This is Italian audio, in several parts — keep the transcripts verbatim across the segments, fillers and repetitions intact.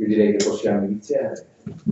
direi che possiamo iniziare.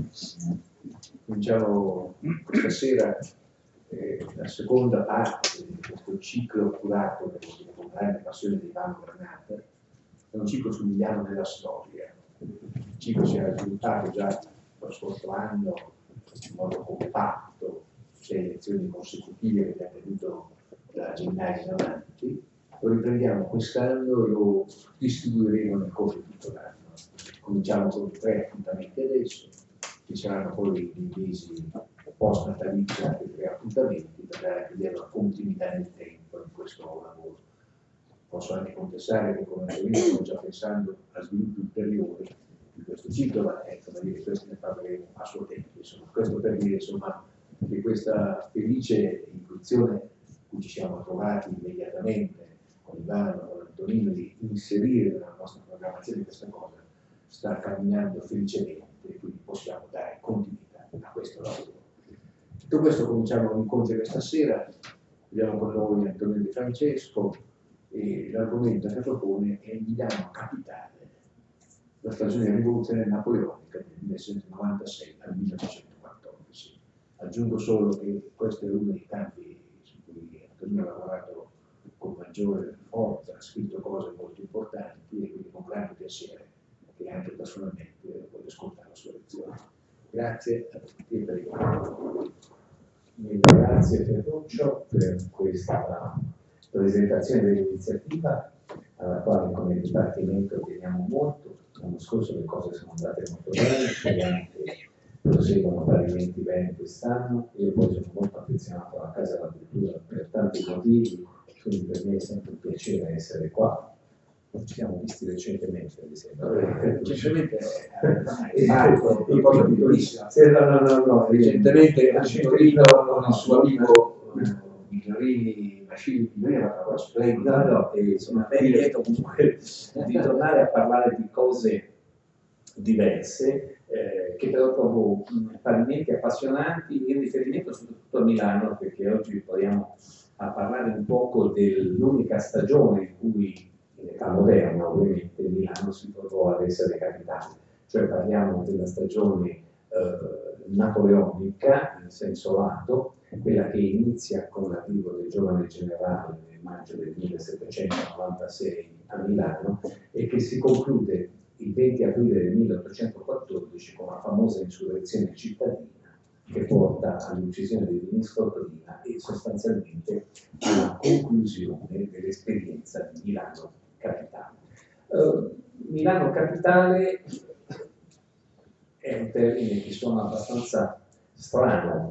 Cominciamo questa sera eh, la seconda parte di questo ciclo curato con grande passione di Ivano Granata. È un ciclo su Milano della storia. Il ciclo si era sviluppato già lo scorso anno in modo compatto, sei lezioni consecutive che abbiamo tenuto da gennaio in avanti. Lo riprendiamo quest'anno e lo distribuiremo nel corso di tutto l'anno. Cominciamo con tre appuntamenti adesso, ci saranno poi nei mesi post natalizi anche tre appuntamenti per dare anche una continuità nel tempo in questo lavoro. Posso anche confessare che come io sto già pensando a sviluppi ulteriori di questo ciclo, ma ecco, dire, questo ne parleremo a suo tempo. Insomma, questo per dire insomma, che questa felice intuizione cui ci siamo trovati immediatamente con Ivano, con Antonino, di inserire nella nostra programmazione questa cosa, sta camminando felicemente e quindi possiamo dare continuità a questo lavoro. Tutto questo cominciamo l'incontro questa sera, abbiamo con noi Antonio Di Francesco e l'argomento che propone è Milano Capitale, la stagione rivoluzionaria napoleonica del millenovecentonovantasei al millenovecentoquattordici. Aggiungo solo che questo è uno dei campi su cui Antonio ha lavorato con maggiore forza, ha scritto cose molto importanti e quindi con grande piacere che anche personalmente voglio ascoltare la sua lezione. Grazie a tutti e prego. Grazie Ferruccio per questa presentazione dell'iniziativa alla quale come Dipartimento teniamo molto. L'anno scorso le cose sono andate molto bene, speriamo che proseguono parimenti bene quest'anno. Io poi sono molto affezionato alla Casa della Cultura per tanti motivi, quindi per me è sempre un piacere essere qua. Ci siamo visti recentemente, mi sembra. Recentemente è fatto una cosa piccolissima. No, no, no, recentemente a Torino con il suo amico Migliorini, Mascini, lui era una cosa splendida. No, no, e sono ben lieto comunque di tornare a parlare di cose diverse, eh, che però trovo parimenti appassionanti, in riferimento soprattutto a Milano, perché oggi proviamo a parlare un poco dell'unica stagione in cui in età moderna ovviamente Milano si trovò ad essere capitale, cioè parliamo della stagione eh, napoleonica in senso lato, quella che inizia con l'arrivo del giovane generale nel maggio del millesettecentonovantasei a Milano e che si conclude il venti aprile del milleottocentoquattordici con la famosa insurrezione cittadina che porta all'uccisione del ministro Todina e sostanzialmente alla conclusione dell'esperienza di Milano Capitale. Uh, Milano Capitale è un termine che suona abbastanza strano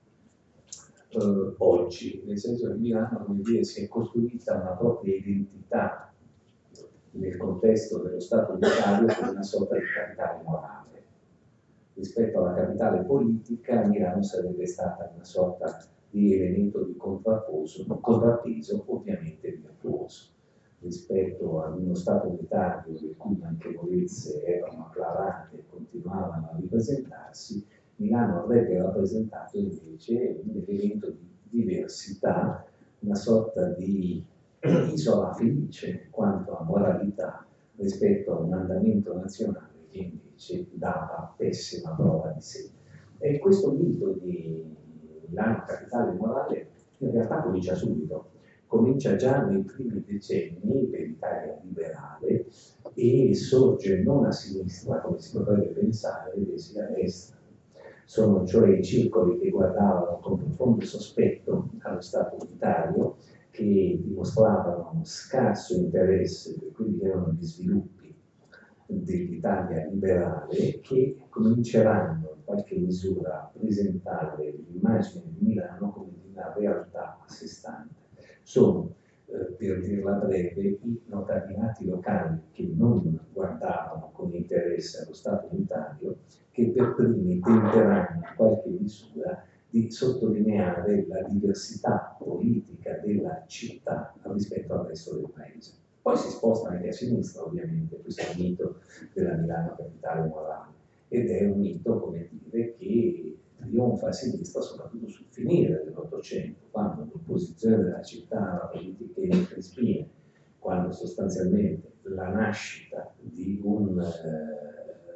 uh, oggi, nel senso che Milano, come dire, si è costruita una propria identità nel contesto dello Stato unitario come una sorta di capitale morale. Rispetto alla capitale politica, Milano sarebbe stata una sorta di elemento di contrappeso, ovviamente virtuoso. Rispetto ad uno Stato unitario le cui manchevolezze erano acclarate e continuavano a ripresentarsi, Milano avrebbe rappresentato invece un elemento di diversità, una sorta di isola felice quanto a moralità rispetto a un andamento nazionale che invece dava pessima prova di sé. E questo mito di Milano capitale morale in realtà comincia subito. Comincia già nei primi decenni per l'Italia liberale e sorge non a sinistra, come si potrebbe pensare, bensì a destra. Sono cioè i circoli che guardavano con profondo sospetto allo Stato unitario, che dimostravano scarso interesse per quelli che erano gli sviluppi dell'Italia liberale, che cominceranno in qualche misura a presentare l'immagine di Milano come di una realtà a sé stante. Sono, eh, per dirla breve, i notariati locali che non guardavano con interesse allo Stato unitario, che per primi tenteranno in qualche misura di sottolineare la diversità politica della città rispetto al resto del paese. Poi si sposta anche a sinistra, ovviamente, questo è il mito della Milano capitale morale, ed è un mito, come dire, che trionfa a sinistra soprattutto sul finire dell'Ottocento, quando l'opposizione della città alla politica in Crispine, quando sostanzialmente la nascita di un eh,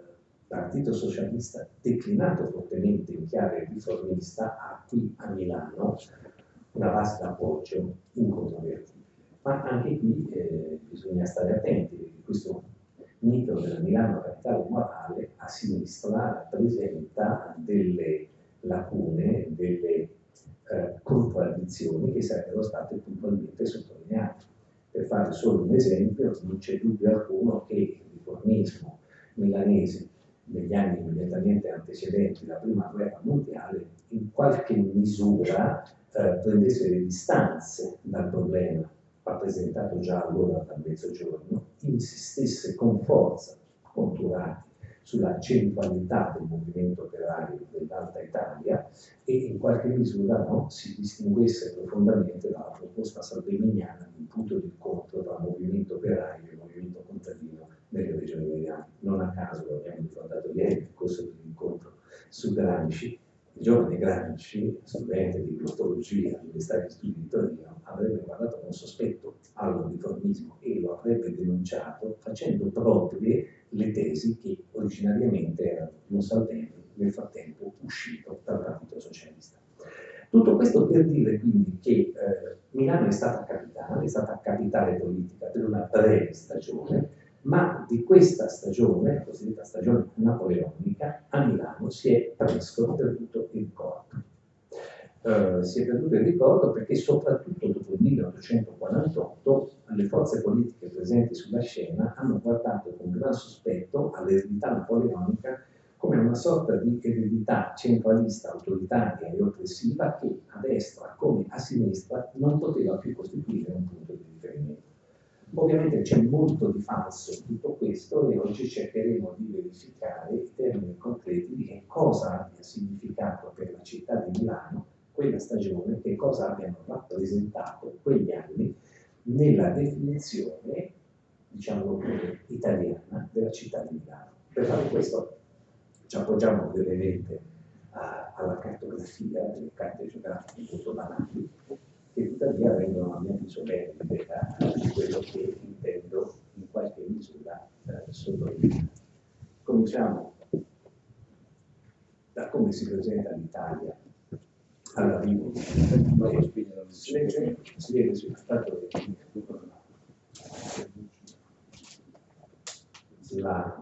Partito Socialista declinato fortemente in chiave riformista ha qui a Milano una base d'appoggio incontrovertibile. Ma anche qui eh, bisogna stare attenti, perché questo mito della Milano capitale morale a sinistra presenta delle lacune, delle eh, contraddizioni che sarebbero state puntualmente sottolineate. Per fare solo un esempio, non c'è dubbio alcuno che il riformismo milanese negli anni immediatamente antecedenti la prima guerra mondiale in qualche misura eh, prendesse le distanze dal problema rappresentato già allora dal Mezzogiorno, insistesse con forza, con Turati, sulla centralità del movimento operario dell'Alta Italia e in qualche misura no, si distinguesse profondamente dalla proposta salveminiana di un punto di incontro tra movimento operario e movimento contadino nelle regioni mediane. Non a caso, lo abbiamo ricordato ieri nel corso dell'incontro su Gramsci, il giovane Gramsci, studente di glotologia all'Università di Studi di Torino, avrebbe guardato con sospetto al riformismo e lo avrebbe denunciato facendo proprie le tesi che originariamente erano di un Salvemini nel frattempo uscito dal Partito Socialista. Tutto questo per dire quindi che eh, Milano è stata capitale, è stata capitale politica per una breve stagione, ma di questa stagione, la cosiddetta stagione napoleonica, a Milano si è presto perduto il ricordo. Uh, si è perduto il ricordo perché soprattutto dopo il milleottocentoquarantotto le forze politiche presenti sulla scena hanno guardato con gran sospetto all'eredità napoleonica come una sorta di eredità centralista, autoritaria e oppressiva che a destra come a sinistra non poteva più costituire un punto di riferimento. Ovviamente c'è molto di falso in tutto questo e oggi cercheremo di verificare i termini concreti di che cosa abbia significato per la città di Milano quella stagione, che cosa abbiano rappresentato quegli anni nella definizione, diciamo, italiana della città di Milano. Per fare questo ci appoggiamo brevemente alla cartografia, delle carte geografiche molto banali, che tuttavia rendono a mio avviso bene l'idea di quello che intendo in qualche misura eh, sottolineare. Cominciamo da come si presenta l'Italia all'arrivo. Si legge, si vede sul stato la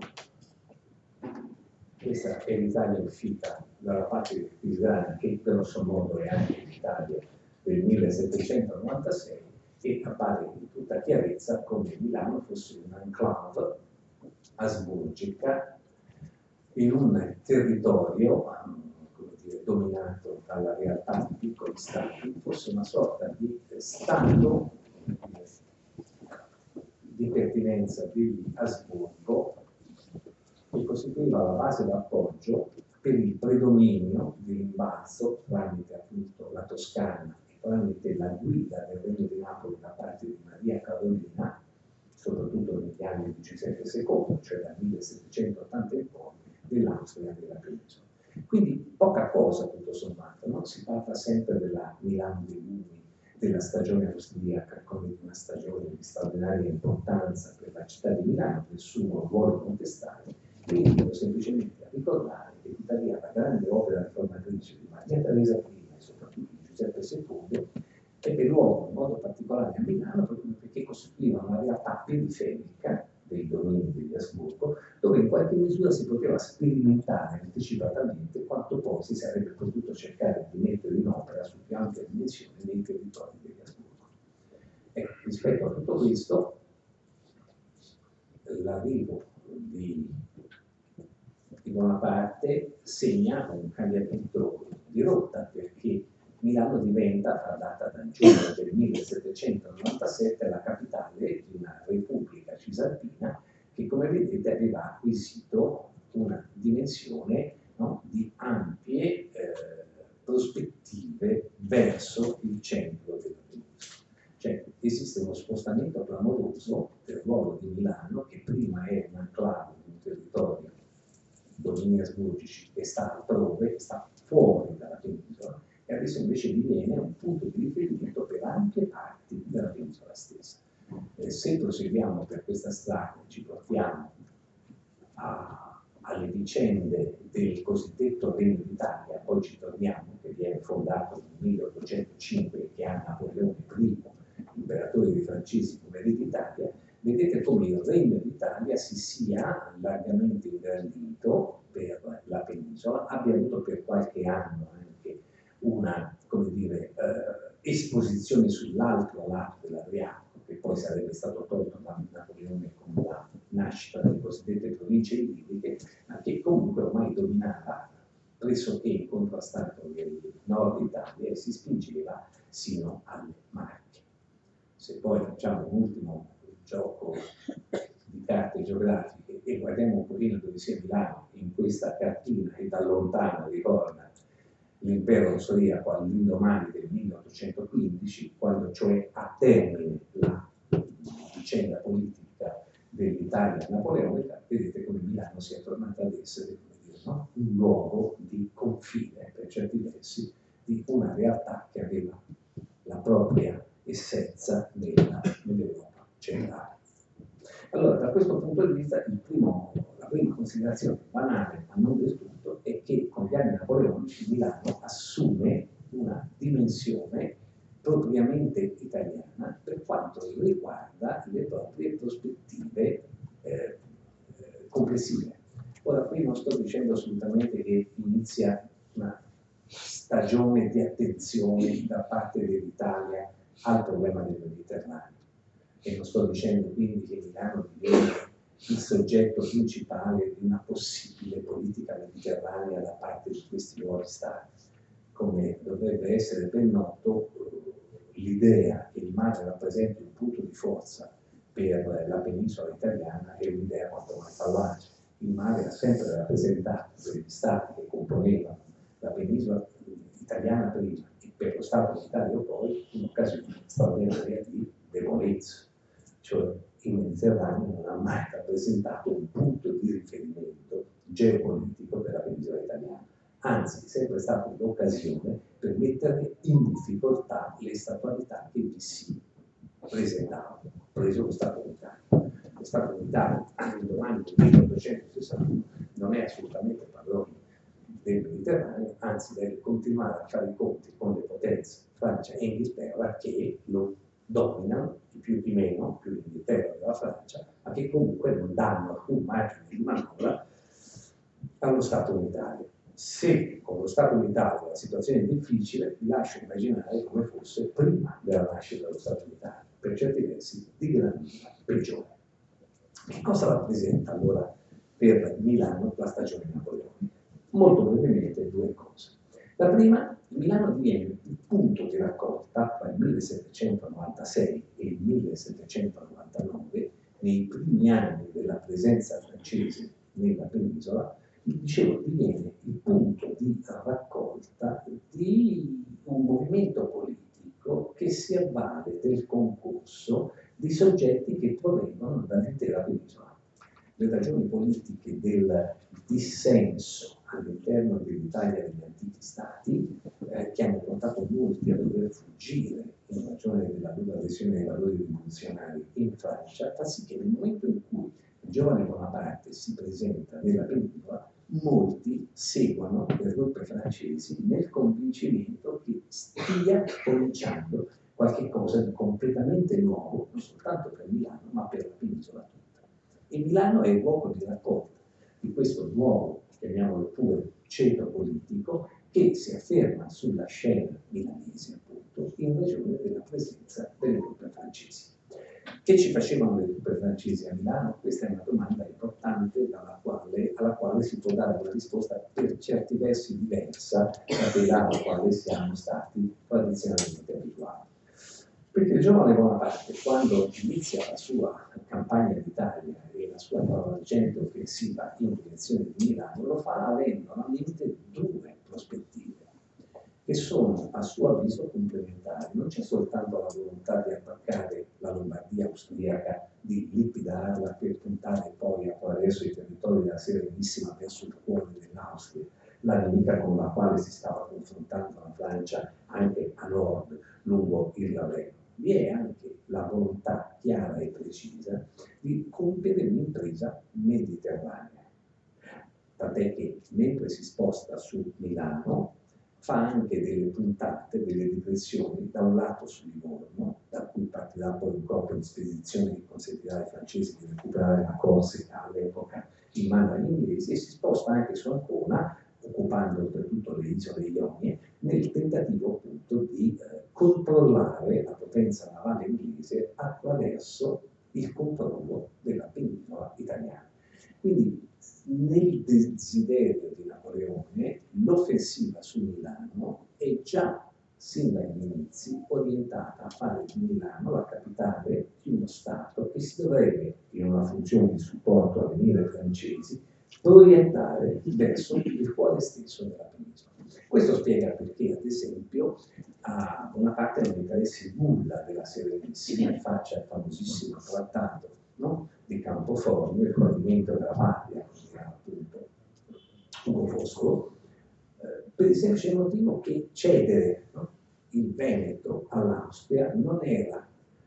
questa è l'Italia uscita dalla patria cristiana, che grosso modo è anche l'Italia del millesettecentonovantasei, e appare in tutta chiarezza come Milano fosse un'enclave asburgica in un territorio come dire, dominato dalla realtà di piccoli stati, fosse una sorta di stato di pertinenza di Asburgo che costituiva la base d'appoggio per il predominio dell'imbalzo tramite appunto la Toscana e tramite la guida del Regno di Napoli da parte di Maria Carolina, soprattutto negli anni di Giuseppe secondo, cioè dal millesettecentottanta in poi, dell'Austria e della penisola. Quindi poca cosa tutto sommato, no? Si parla sempre della Milano dei Lumi, della stagione austriaca come di una stagione di straordinaria importanza per la città di Milano, del suo ruolo contestare. Quindi devo semplicemente ricordare che tuttavia la grande opera riformatrice di Maria Teresa prima e soprattutto di Giuseppe secondo ebbe luogo in modo particolare a Milano proprio perché costituiva una realtà periferica dei domini degli Asburgo, dove in qualche misura si poteva sperimentare anticipatamente quanto poi si sarebbe potuto cercare di mettere in opera su più ampia dimensione nei territori degli Asburgo. Ecco, rispetto a tutto questo, l'arrivo di, di Bonaparte segna un cambiamento di rotta, perché Milano diventa, tra data da giugno del millesettecentonovantasette, la capitale di una repubblica cisalpina che, come vedete, aveva acquisito una dimensione, no, di ampie eh, prospettive verso il centro della penisola. Cioè esiste uno spostamento clamoroso del ruolo di Milano, che prima era un enclave di un territorio domini asburgici che sta altrove, sta fuori dalla penisola, e adesso invece diviene un punto di riferimento per ampie parti della penisola stessa. Eh, se proseguiamo per questa strada, ci portiamo a, a alle vicende del cosiddetto Regno d'Italia, poi ci torniamo, che viene fondato nel milleottocentocinque e che ha Napoleone primo, imperatore dei francesi, come Re d'Italia, vedete come il Regno d'Italia si sia largamente ingrandito per la penisola, abbia avuto per qualche anno anche una, come dire, eh, esposizione sull'altro lato dell'Adriatico, che poi sarebbe stato tolto da Napoleone con la nascita delle cosiddette province libiche, ma che comunque ormai dominava pressoché incontrastato il nord Italia e si spingeva sino alle Marche. Se poi facciamo un ultimo gioco di carte geografiche e guardiamo un pochino dove sia Milano in questa cartina e da lontano ricorda l'impero austriaco all'indomani del milleottocentoquindici, quando cioè a termine la vicenda politica dell'Italia napoleonica, vedete come Milano sia tornata ad essere, come dire, no? un luogo di confine, per certi versi, di una realtà che aveva la propria essenza nella, nell'Europa centrale. Allora, da questo punto di vista, il primo, la prima considerazione banale, ma non del tutto, è che con gli anni napoleonici Milano assume una dimensione propriamente italiana per quanto riguarda le proprie prospettive eh, complessive. Ora, qui non sto dicendo assolutamente che inizia una stagione di attenzione da parte dell'Italia al problema del Mediterraneo. E non sto dicendo quindi che Milano diviene il soggetto principale di una possibile politica mediterranea da parte di questi nuovi stati. Come dovrebbe essere ben noto, l'idea che il mare rappresenti un punto di forza per la penisola italiana è un'idea quanto mai fallace. Il mare ha sempre rappresentato per gli stati che componevano la penisola italiana prima e per lo Stato d'Italia poi un'occasione straordinaria di debolezza. Cioè il Mediterraneo non ha mai rappresentato un punto di riferimento geopolitico per la penisola italiana, anzi è sempre stata un'occasione per mettere in difficoltà le statualità che vi si presentavano, preso lo Stato unitario. Lo Stato unitario, all'indomani del milleottocentosessanta, non è assolutamente padrone del Mediterraneo, anzi deve continuare a fare i conti con le potenze Francia e Inghilterra che lo dominano, di più di meno, più l'Inghilterra della Francia, ma che comunque non danno alcun margine di manovra allo Stato unitario. Se con lo Stato unitario la situazione è difficile, vi lascio immaginare come fosse prima della nascita dello Stato unitario, per certi versi di gran lunga peggiore. Che cosa rappresenta allora per Milano la stagione napoleonica? Molto brevemente due cose. La prima, Milano diviene il punto di raccolta tra il millesettecentonovantasei e il millesettecentonovantanove, nei primi anni della presenza francese nella penisola, dicevo, diviene il punto di raccolta di un movimento politico che si avvale del concorso di soggetti che provengono dall'intera penisola. Le ragioni politiche del dissenso all'interno dell'Italia degli antichi stati, eh, che hanno portato molti a dover fuggire in ragione della dura adesione ai valori rivoluzionari in Francia, fa sì che nel momento in cui il giovane Bonaparte si presenta nella penisola, molti seguono le truppe francesi nel convincimento che stia cominciando qualche cosa di completamente nuovo, non soltanto per Milano, ma per la penisola tutta. E Milano è il luogo di raccolta di questo nuovo, chiamiamolo pure, ceto politico che si afferma sulla scena milanese, appunto, in ragione della presenza delle truppe francesi. Che ci facevano le truppe francesi a Milano? Questa è una domanda importante dalla quale, alla quale si può dare una risposta per certi versi diversa da quella alla quale siamo stati tradizionalmente abituati. Perché il giovane Bonaparte, quando inizia la sua campagna d'Italia e la sua travolgente offensiva in direzione di Milano, lo fa avendo a mente due prospettive, che sono a suo avviso complementari. Non c'è soltanto la volontà di attaccare la Lombardia austriaca, di liquidarla per puntare poi attraverso i territori della Serenissima verso il cuore dell'Austria, la nemica con la quale si stava confrontando la Francia anche a nord, lungo il Raveno. Vi è anche la volontà chiara e precisa di compiere un'impresa mediterranea. tant'è che mentre si sposta su Milano fa anche delle puntate, delle digressioni, da un lato su Livorno, da cui partirà poi un corpo di spedizione che consentirà ai francesi di recuperare la Corsica all'epoca in mano agli inglesi, e si sposta anche su Ancona, occupando oltretutto le isole Ionie, nel tentativo appunto di eh, controllare la potenza navale inglese attraverso il controllo della penisola italiana. Quindi nel desiderio di Napoleone l'offensiva su Milano è già sin dagli inizi orientata a fare di Milano la capitale di uno Stato che si dovrebbe, in una funzione di supporto alle mire francesi, proiettare verso il cuore stesso della penisola. Questo spiega perché, ad esempio, a Bonaparte non interessa nulla della Serenissima, faccia il famosissimo trattato, no? Di Campoformio, il tradimento della patria, come era appunto Ugo Foscolo, eh, per il semplice motivo che cedere, no, il Veneto all'Austria non era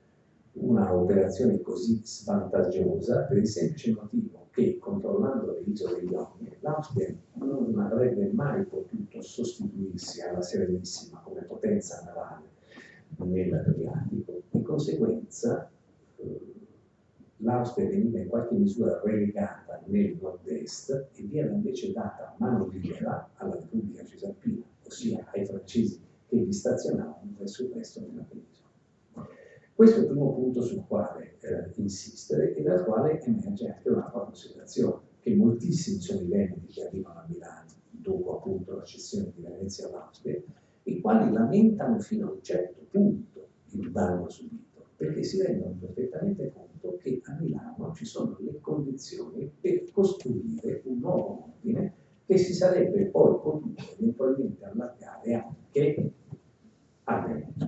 una operazione così svantaggiosa, per il semplice motivo che, controllando le isole Ionie, l'Austria non avrebbe mai potuto sostituirsi alla Serenissima come potenza navale nell'Adriatico. Di conseguenza eh, l'Austria veniva in qualche misura relegata nel nord-est e viene invece data mano libera alla Repubblica Cisalpina, ossia ai francesi che vi stazionavano verso il resto della penisola. Questo è il primo punto sul quale eh, insistere e dal quale emerge anche un'altra considerazione, che moltissimi sono i veneti che arrivano a Milano dopo appunto la cessione di Venezia all'Austria, i quali lamentano fino a un certo punto il danno subito, perché si rendono perfettamente conto che a Milano ci sono le condizioni per costruire un nuovo ordine che si sarebbe poi potuto eventualmente allargare anche a Veneto.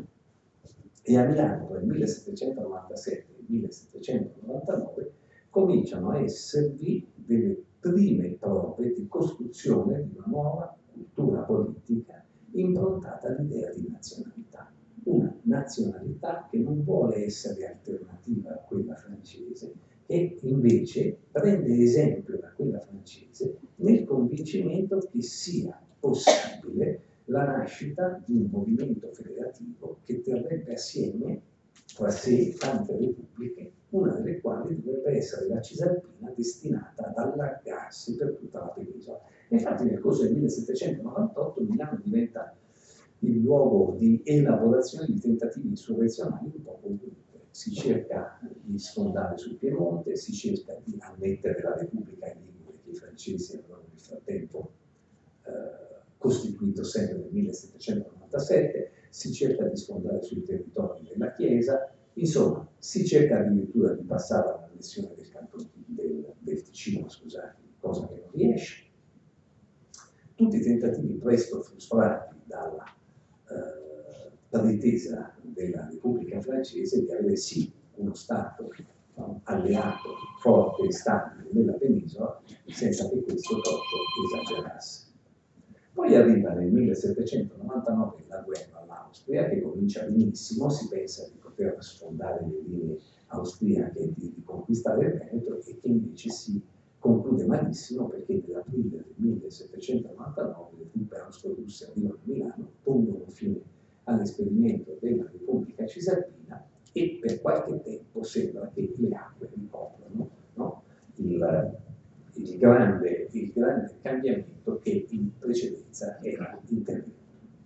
E a Milano tra il millesettecentonovantasette e il millesettecentonovantanove cominciano a esservi delle prime prove di costruzione di una nuova cultura politica improntata all'idea di nazionalità. Una nazionalità che non vuole essere alternativa a quella francese, che invece prende esempio da quella francese nel convincimento che sia possibile la nascita di un movimento federativo che terrebbe assieme tra sé tante repubbliche, una delle quali dovrebbe essere la Cisalpina, destinata ad allargarsi per tutta la penisola. Infatti nel corso del millesettecentonovantotto Milano diventa il luogo di elaborazione di tentativi insurrezionali un po' ovunque. Si cerca di sfondare sul Piemonte, si cerca di annettere la Repubblica in Ligure che i francesi avevano nel frattempo eh, costituito sempre nel millesettecentonovantasette, si cerca di sfondare sui territori della Chiesa, insomma, si cerca addirittura di passare all'annessione del, canton, del, del Ticino, scusate, cosa che non riesce. Tutti i tentativi presto frustrati dalla eh, pretesa della Repubblica francese di avere sì uno Stato no, alleato, forte e stabile nella penisola, senza che questo troppo esagerasse. Poi arriva nel millesettecentonovantanove la guerra all'Austria, che comincia benissimo, si pensa di poter sfondare le linee austriache e di, di conquistare il Veneto, e che invece si conclude malissimo perché nell'aprile del millesettecentonovantanove le truppe austro-russe arrivano a Milano, pongono fine all'esperimento della Repubblica Cisalpina e per qualche tempo sembra che le acque ricoprono no? il Il grande, il grande cambiamento che in precedenza era intervenuto.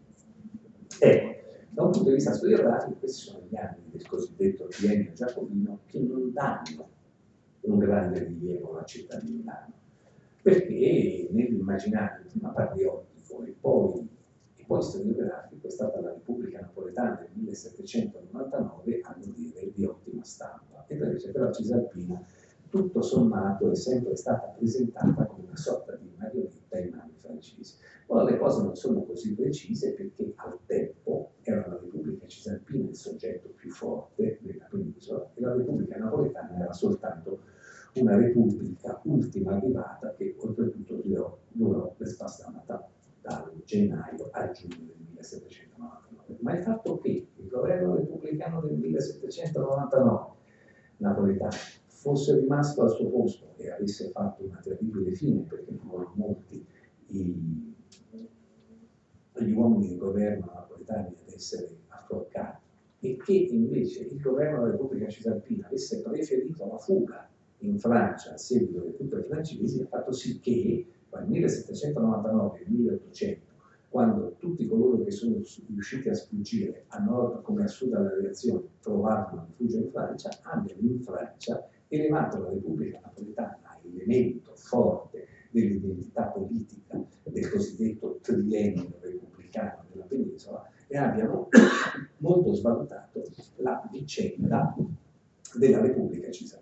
Ecco, da un punto di vista storiografico, questi sono gli anni del cosiddetto triennio giacobino che non danno un grande rilievo alla città di Milano, perché nell'immaginario prima patriottico e poi, e poi storiografico è stata la Repubblica Napoletana del millesettecentonovantanove a dire di ottima stampa, e invece per la Cisalpina tutto sommato è sempre stata presentata come una sorta di marionetta in mani francesi. Ora le cose non sono così precise perché al tempo era la Repubblica Cisalpina il soggetto più forte della penisola e la Repubblica Napoletana era soltanto una repubblica ultima arrivata che oltretutto durò, durò per spassamata dal gennaio a giugno del millesettecentonovantanove. Ma il fatto che il governo repubblicano del millesettecentonovantanove napoletano fosse rimasto al suo posto e avesse fatto una terribile fine, perché furono molti i, gli uomini di governo napoletani ad essere affroccati, e che invece il governo della Repubblica Cisalpina avesse preferito la fuga in Francia a seguito delle truppe francesi, ha fatto sì che tra il millesettecentonovantanove e il milleottocento, quando tutti coloro che sono riusciti a sfuggire a nord come a sud dalla reazione trovarono rifugio in Francia, abbiano in Francia elevato la Repubblica Napoletana a elemento forte dell'identità politica del cosiddetto triennio repubblicano della penisola, e abbiano molto svalutato la vicenda della Repubblica Cisalpina.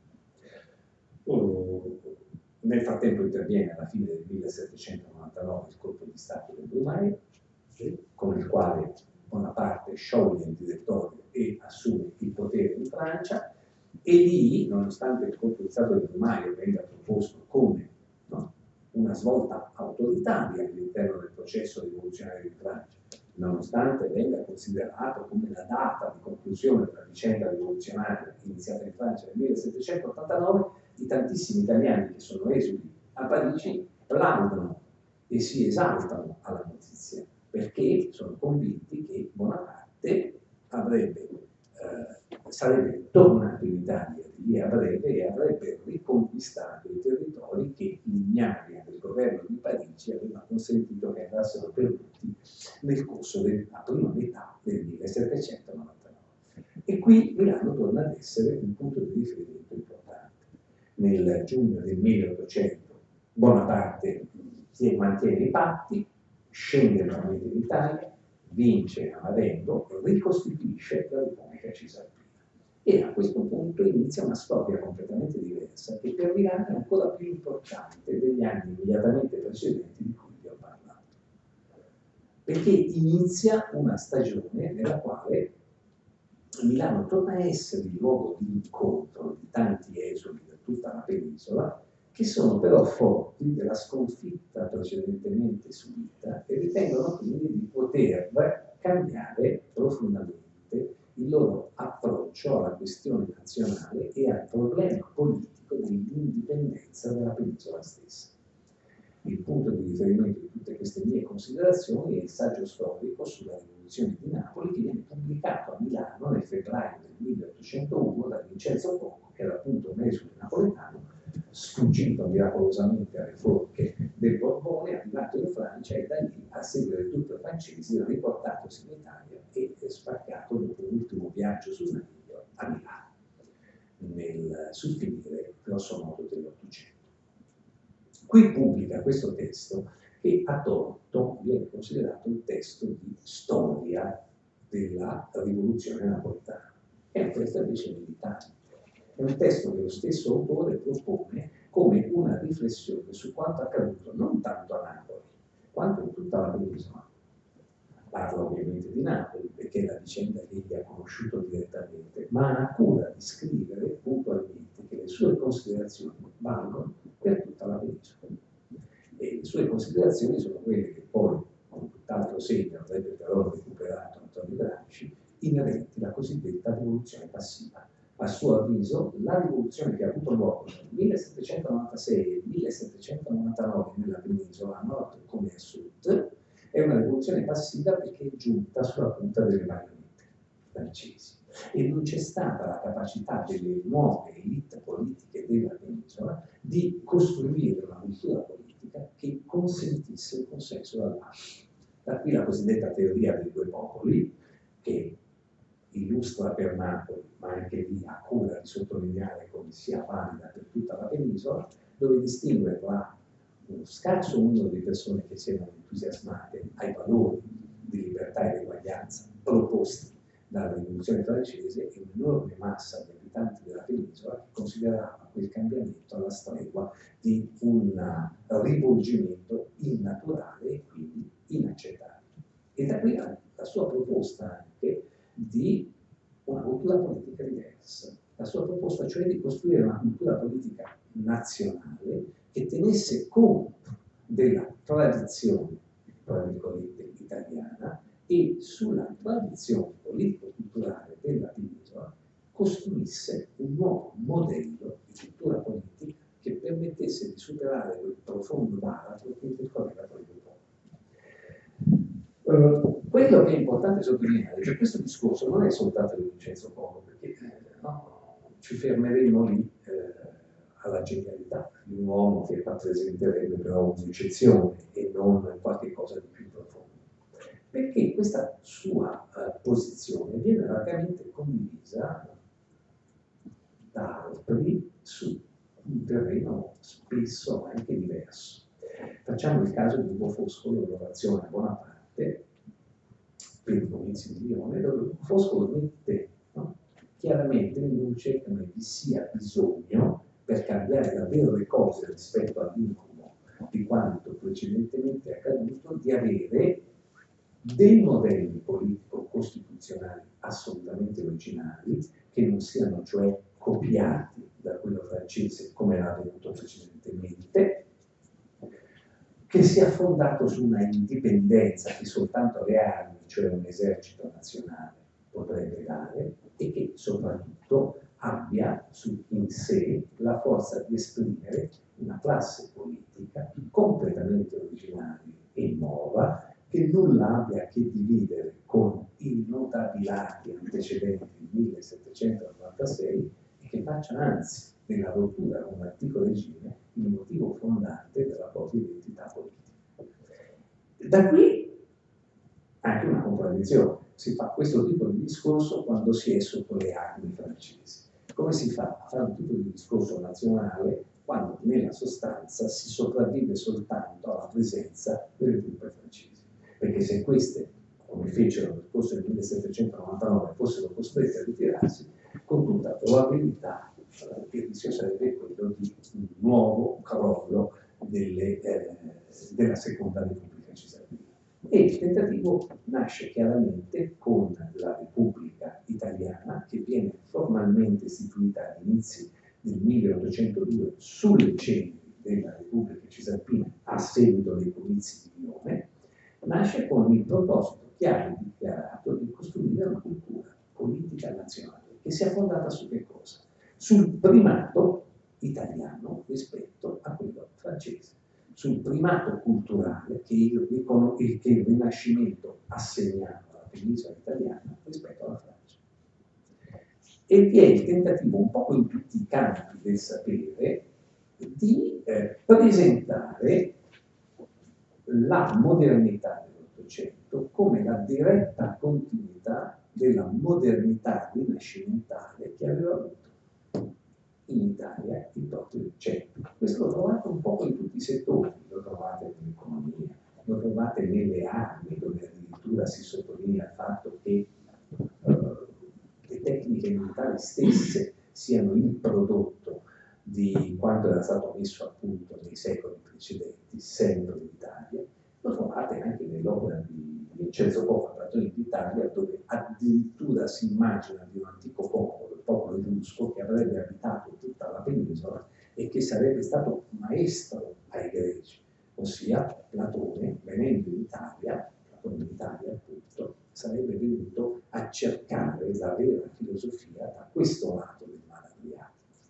Uh, nel frattempo interviene alla fine del millesettecentonovantanove il colpo di Stato del Brumaio, con il quale Bonaparte scioglie il direttorio e assume il potere in Francia, e lì, nonostante il colpo di Stato del Brumaio venga proposto come, no, una svolta autoritaria all'interno del processo rivoluzionario in Francia, nonostante venga considerato come la data di conclusione della vicenda rivoluzionaria iniziata in Francia nel millesettecentottantanove, i tantissimi italiani che sono esuli a Parigi plaudono e si esaltano alla notizia, perché sono convinti che Bonaparte avrebbe, eh, sarebbe tornato in Italia di lì a breve e avrebbe riconquistato i territori che l'ignaria del governo di Parigi aveva consentito che andassero perduti nel corso della prima metà del millesettecentonovantanove. E qui Milano torna ad essere un punto di riferimento importante. Nel giugno del milleottocento Bonaparte mantiene i patti, scende nuovamente in Italia, vince a Marengo, ricostituisce la Repubblica Cisalpina. E a questo punto inizia una storia completamente diversa, che per Milano è ancora più importante degli anni immediatamente precedenti di cui vi ho parlato. Perché inizia una stagione nella quale Milano torna a essere il luogo di incontro di tanti esuli da tutta la penisola, che sono però forti della sconfitta precedentemente subita e ritengono quindi di poter cambiare profondamente il loro approccio alla questione nazionale e al problema politico dell'indipendenza della penisola stessa. Il punto di riferimento di tutte queste mie considerazioni è il saggio storico sulla rivoluzione di Napoli, che viene pubblicato a Milano nel febbraio del milleottocentouno da Vincenzo Poco, che era appunto un esule napoletano sfuggito miracolosamente alle forche del Borbone, arrivato in Francia e da lì, a seguito delle truppe francesi, riportatosi in Italia e sbarcato dopo l'ultimo viaggio sul naviglio a Milano, nel, sul finire grosso modo dell'Ottocento. Qui pubblica questo testo che a torto viene considerato un testo di storia della rivoluzione napoletana. È un testo invece militare. È un testo che lo stesso autore propone come una riflessione su quanto accaduto non tanto a Napoli, quanto in tutta la penisola. Parla ovviamente di Napoli, perché è la vicenda che egli ha conosciuto direttamente, ma ha cura di scrivere puntualmente che le sue considerazioni valgono per tutta la penisola. E le sue considerazioni sono quelle che poi, con tutt'altro segno, avrebbe però recuperato Antonio Gramsci, inerenti alla cosiddetta rivoluzione passiva. A suo avviso, la rivoluzione che ha avuto luogo nel millesettecentonovantasei e millesettecentonovantanove nella penisola, a nord come a sud, è una rivoluzione passiva perché è giunta sulla punta delle marionette francesi. E non c'è stata la capacità delle nuove elite politiche della penisola di costruire una cultura politica che consentisse il consenso dall'alto. Da qui la cosiddetta teoria dei due popoli, che illustra per Napoli, ma anche lì ha cura di sottolineare come sia valida per tutta la penisola, dove distingue tra uno scarso numero di persone che siano entusiasmate ai valori di libertà e di eguaglianza proposti dalla rivoluzione francese e un'enorme massa di abitanti della penisola che considerava quel cambiamento alla stregua di un rivolgimento innaturale e quindi inaccettabile. E da qui la, la sua proposta anche di una cultura politica diversa, la sua proposta cioè di costruire una cultura politica nazionale che tenesse conto della tradizione, tra virgolette, italiana e sulla tradizione politico-culturale della penisola costruisse un nuovo modello di cultura politica che permettesse di superare quel profondo baratro che intercorreva tra i due popoli. Uh, quello che è importante sottolineare è che questo discorso non è soltanto di Vincenzo Polo, perché eh, no, ci fermeremo lì eh, alla genialità di un uomo che rappresenterebbe però un'eccezione e non qualche cosa di più profondo. Perché questa sua uh, posizione viene largamente condivisa da altri su un terreno spesso anche diverso. Facciamo il caso di Ugo Foscolo in relazione a Bonaparte per i comizi di Lione, dove Ugo Foscolo mette no, chiaramente in luce come vi sia bisogno per cambiare davvero le cose rispetto all'incubo di quanto precedentemente accaduto, di avere dei modelli politico-costituzionali assolutamente originali, che non siano cioè copiati da quello francese come era avvenuto precedentemente, che sia fondato su una indipendenza che soltanto le armi, cioè un esercito nazionale, potrebbe dare, e che soprattutto abbia su in sé la forza di esprimere una classe politica completamente originale e nuova, che nulla abbia a che dividere con i notabilati antecedenti del millesettecentonovantasei e che faccia anzi della rottura con l'antico regime il motivo fondante della propria identità politica. Da qui anche una contraddizione. Si fa questo tipo di discorso quando si è sotto le armi francesi. Come si fa a fare un tipo di discorso nazionale quando nella sostanza si sopravvive soltanto alla presenza delle truppe francesi? Perché se queste, come fecero nel corso del millesettecentonovantanove, fossero costrette a ritirarsi, con tutta probabilità il rischio sarebbe quello di un nuovo crollo delle, eh, della seconda Repubblica Cisalpina. E il tentativo nasce chiaramente con la Repubblica Italiana, che viene formalmente istituita all'inizio del milleottocentodue sulle ceneri della Repubblica Cisalpina a seguito dei comizi di Lione. Nasce con il proposito chiaro e dichiarato di costruire una cultura politica nazionale che sia fondata su che cosa? Sul primato italiano rispetto a quello francese, sul primato culturale che il, che il Rinascimento assegnava alla penisola italiana rispetto alla Francia. E vi è il tentativo, un po' in tutti i campi del sapere, di eh, presentare la modernità dell'Ottocento come la diretta continuità della modernità rinascimentale che aveva avuto in Italia il proprio decennio. Questo lo trovate un po' in tutti i settori, lo trovate nell'economia, lo trovate nelle armi, dove addirittura si sottolinea il fatto che uh, le tecniche militari stesse siano il prodotto di quanto era stato messo a punto nei secoli precedenti, sempre in Italia. Lo trovate anche nell'opera di Vincenzo Polo, Patroni d'Italia, dove addirittura si immagina di un antico popolo, il popolo etrusco, che avrebbe abitato tutta la penisola e che sarebbe stato maestro ai greci, ossia Platone, venendo in Italia, Platone d'Italia appunto, sarebbe venuto a cercare la vera filosofia da questo lato del mare Adriatico.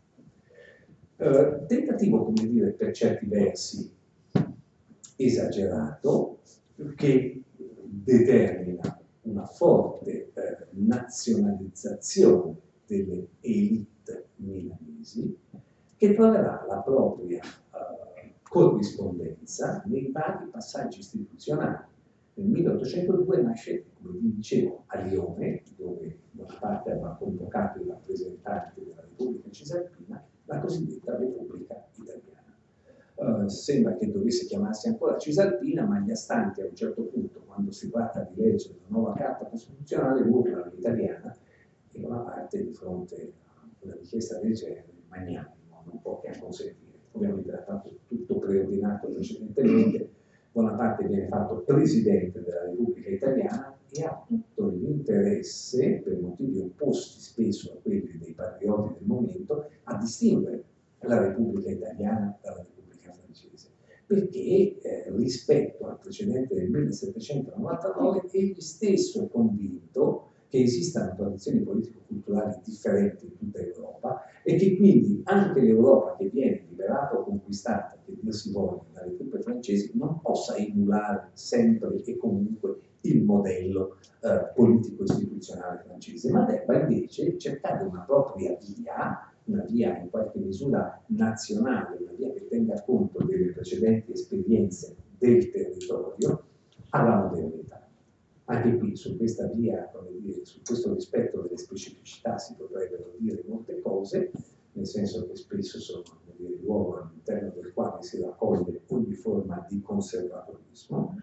Uh, tentativo, come dire, per certi versi esagerato, che determina una forte eh, nazionalizzazione delle elite milanesi, che troverà la propria eh, corrispondenza nei vari passaggi istituzionali. Nel milleottocentodue nasce, come vi dicevo, a Lione, dove Bonaparte aveva convocato i rappresentanti della Repubblica Cisalpina, la cosiddetta Repubblica Italiana. Uh, sembra che dovesse chiamarsi ancora Cisalpina, ma gli astanti a un certo punto, quando si tratta di leggere la nuova carta costituzionale, urlano l'italiana, e Bonaparte, di fronte a una richiesta del genere, magnanimo, non può che acconsentire. Ovviamente era fatto tutto preordinato precedentemente. Bonaparte viene fatto presidente della Repubblica Italiana e ha tutto l'interesse, per motivi opposti spesso a quelli dei patrioti del momento, a distinguere la Repubblica Italiana dalla Repubblica Francese, perché eh, rispetto al precedente del millesettecentonovantanove egli stesso è convinto che esistano tradizioni politico-culturali differenti in tutta Europa e che quindi anche l'Europa che viene liberata o conquistata, che dir si voglia, dalle truppe francesi, non possa emulare sempre e comunque il modello eh, politico-istituzionale francese, ma debba invece cercare una propria via, una via in qualche misura nazionale, una via che tenga conto delle precedenti esperienze del territorio alla modernità. Anche qui, su questa via, come dire, su questo rispetto delle specificità si potrebbero dire molte cose, nel senso che spesso sono il luogo all'interno del quale si raccoglie ogni forma di conservatorismo.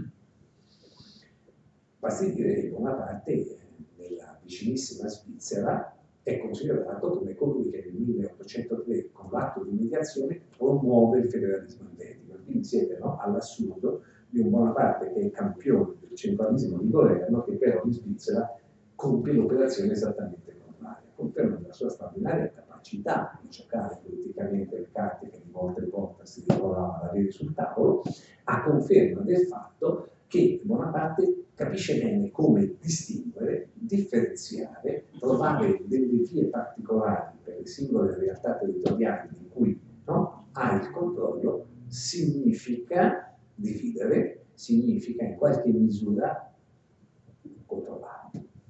Basti dire che Bonaparte, nella vicinissima Svizzera, è considerato come colui che nel milleottocentotre, con l'atto di mediazione, promuove il federalismo elvetico. Quindi siete, no, all'assurdo di un Bonaparte che è campione del centralismo di governo, che però in Svizzera compie l'operazione esattamente contraria, confermando la sua straordinaria capacità di giocare politicamente le carte che di volta in volta si ritrovava ad avere sul tavolo, a conferma del fatto che Bonaparte capisce bene come distinguere, differenziare, trovare delle vie particolari per le singole realtà territoriali in cui, no, ha il controllo. Significa dividere, significa in qualche misura controllare.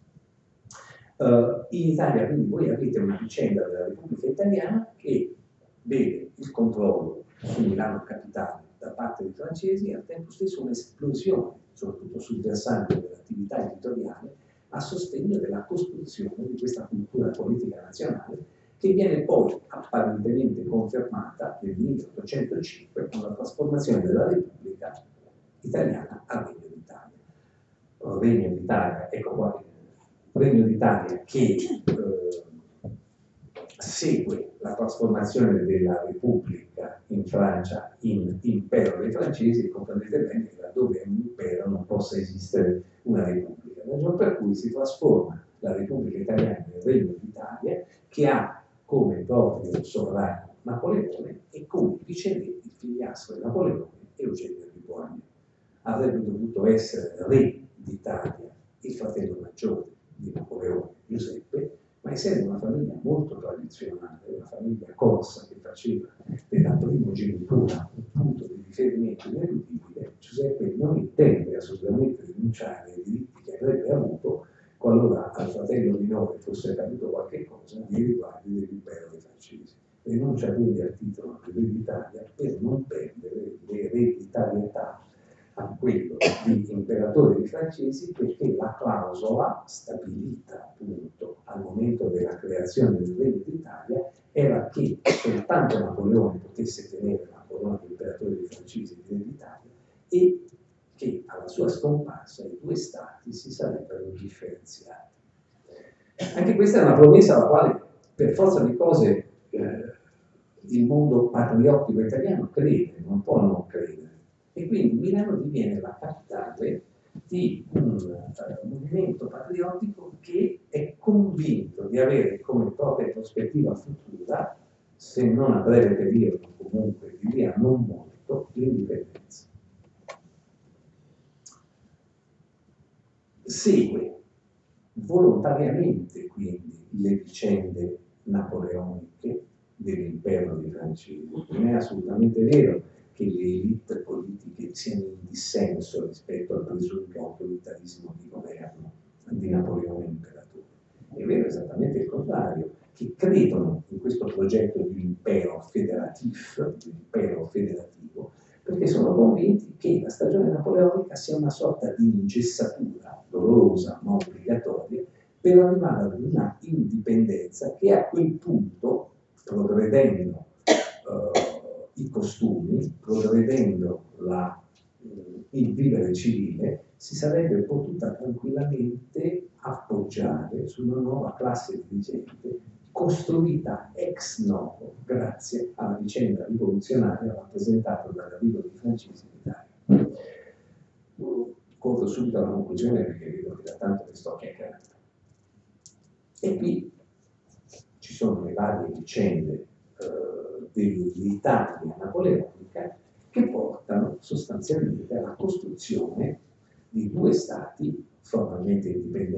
Uh, in Italia quindi voi avete una vicenda della Repubblica Italiana che vede il controllo su Milano Capitale da parte dei francesi e al tempo stesso un'esplosione, soprattutto sul versante dell'attività editoriale, a sostegno della costruzione di questa cultura politica nazionale che viene poi apparentemente confermata nel milleottocentocinque con la trasformazione della Repubblica Italiana a Regno d'Italia. Regno d'Italia, ecco qua, Regno d'Italia che eh, segue la trasformazione della Repubblica in Francia in impero dei francesi, e comprendete bene che laddove è un impero non possa esistere una Repubblica. Ragione per cui si trasforma la Repubblica Italiana nel Regno d'Italia, che ha come proprio sovrano Napoleone e come viceré il figliastro di Napoleone, Eugenio di Beauharnais. Avrebbe dovuto essere re d'Italia il fratello maggiore di Napoleone, Giuseppe, ma essendo una famiglia molto tradizionale, una famiglia corsa che faceva della primogenitura un punto di riferimento ineludibile, Giuseppe non intende assolutamente rinunciare ai diritti che avrebbe avuto qualora al fratello minore fosse accaduto qualche cosa nei riguardi dell'impero dei francesi. Rinuncia quindi al titolo di re d'Italia per non perdere l'ereditarietà a quello di imperatore dei francesi, perché la clausola stabilita appunto al momento della creazione del Regno d'Italia era che soltanto Napoleone potesse tenere la corona di imperatore dei francesi di Re d'Italia e che alla sua scomparsa i due stati si sarebbero differenziati. Anche questa è una promessa alla quale, per forza di cose, eh, il mondo patriottico italiano crede, non può non credere. E quindi Milano diviene la capitale di un uh, movimento patriottico che è convinto di avere come propria prospettiva futura, se non a breve periodo, comunque di lì a non molto, l'indipendenza. Segue volontariamente quindi le vicende napoleoniche dell'impero dei francesi. Non è assolutamente vero che le elite politiche siano in dissenso rispetto al presunto autoritarismo di governo di Napoleone imperatore. È vero esattamente il contrario, che credono in questo progetto di impero federativo, di impero federativo, perché sono convinti che la stagione napoleonica sia una sorta di ingessatura dolorosa ma obbligatoria per arrivare ad una indipendenza che a quel punto, progredendo uh, i costumi, progredendo la, uh, il vivere civile, si sarebbe potuta tranquillamente appoggiare su una nuova classe dirigente costruita ex novo grazie alla vicenda rivoluzionaria rappresentata dall'arrivo dei francesi in Italia. Corro subito alla conclusione perché vedo che da tanto che sto chiacchierando. E qui ci sono le varie vicende eh, dell'Italia napoleonica che portano sostanzialmente alla costruzione di due stati formalmente indipendenti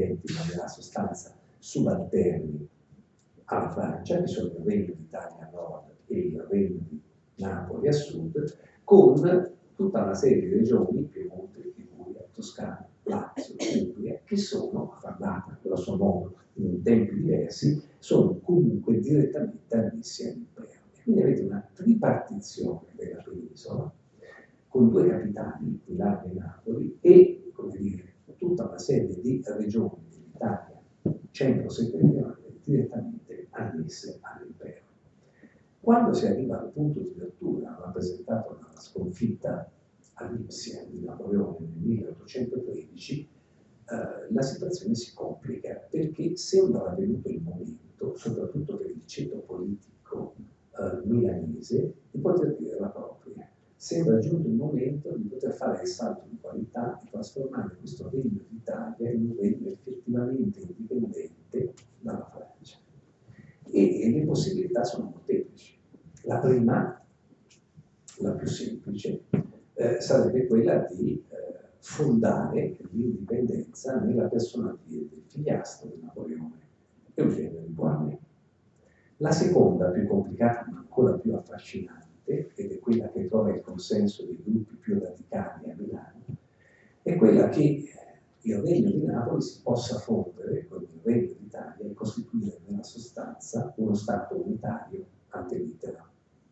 indipendenti, ma nella sostanza subalterni alla Francia, che sono il Regno d'Italia a nord e il Regno di Napoli a sud, con tutta una serie di regioni, Piemonte, Liguria, Toscana, Lazio, Umbria, che sono, a far data grosso modo in tempi diversi, sono comunque direttamente annessi all'impero. E quindi avete una tripartizione della penisola, con due capitali, Milano e Napoli, e, come dire, tutta una serie di regioni dell'Italia centro-settentrionale direttamente annesse all'impero. Quando si arriva al punto di rottura rappresentato dalla sconfitta a Lipsia di Napoleone nel milleottocentotredici, eh, la situazione si complica perché sembra venuto il momento, soprattutto per il ceto politico eh, milanese, di poter dire la propria. Sembra giunto il momento di poter fare il salto di qualità e trasformare questo regno d'Italia in un regno effettivamente indipendente dalla Francia. E, e le possibilità sono molteplici. La prima, la più semplice, eh, sarebbe quella di eh, fondare l'indipendenza nella persona del figliastro di Napoleone, Eugenio di Beauharnais. La seconda, più complicata ma ancora più affascinante, ed è quella che trova il consenso dei gruppi più radicali a Milano, è quella che il Regno di Napoli si possa fondere con il Regno d'Italia e costituire nella sostanza uno Stato unitario ante litteram.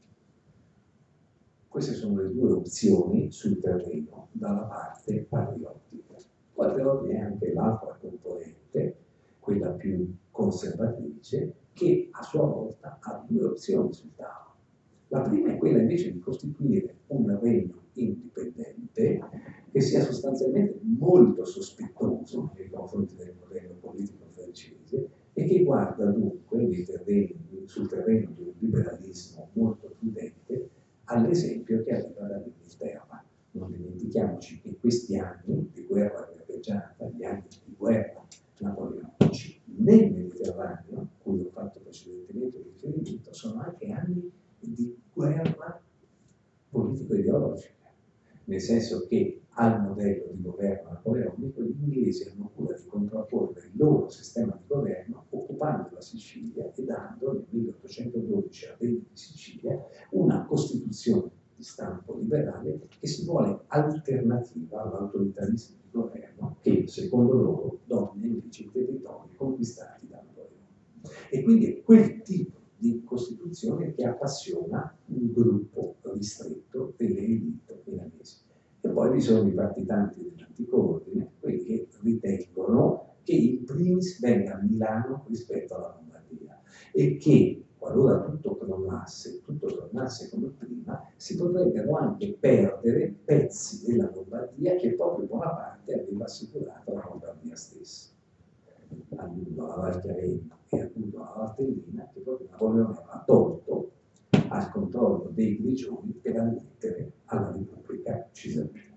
Queste sono le due opzioni sul terreno dalla parte patriottica. Poi però vi è anche l'altra componente, quella più conservatrice, che a sua volta ha due opzioni sul tavolo. La prima è quella invece di costituire un regno indipendente che sia sostanzialmente molto sospettoso nei confronti del modello politico francese e che guarda dunque nei terreni, sul terreno di un liberalismo molto prudente all'esempio che arriva dall'Inghilterra. Non dimentichiamoci che questi anni di guerra guerreggiata, gli anni di guerra napoleonici nel Mediterraneo, cui ho fatto precedentemente riferimento, sono anche anni di guerra politico-ideologica, nel senso che al modello di governo napoleonico gli inglesi hanno cura di contrapporre il loro sistema di governo occupando la Sicilia e dando nel milleottocentododici al Regno di Sicilia una costituzione di stampo liberale che si vuole alternativa all'autoritarismo di governo che, secondo loro, domina invece i territori conquistati da Napoleone. E quindi è quel tipo di Costituzione che appassiona un gruppo ristretto delle elite milanesi. E poi vi sono i partitanti dell'antico ordine, quelli che ritengono che in primis venga a Milano rispetto alla Lombardia e che, qualora tutto crollasse, tutto tornasse come prima, si potrebbero anche perdere pezzi della Lombardia che proprio Bonaparte aveva assicurato alla Lombardia stessa. Alludo alla Val Chiavenna e appunto alla Valtellina, che proprio Napoleone aveva tolto al controllo dei Grigioni per annettere alla Repubblica Cisalpina.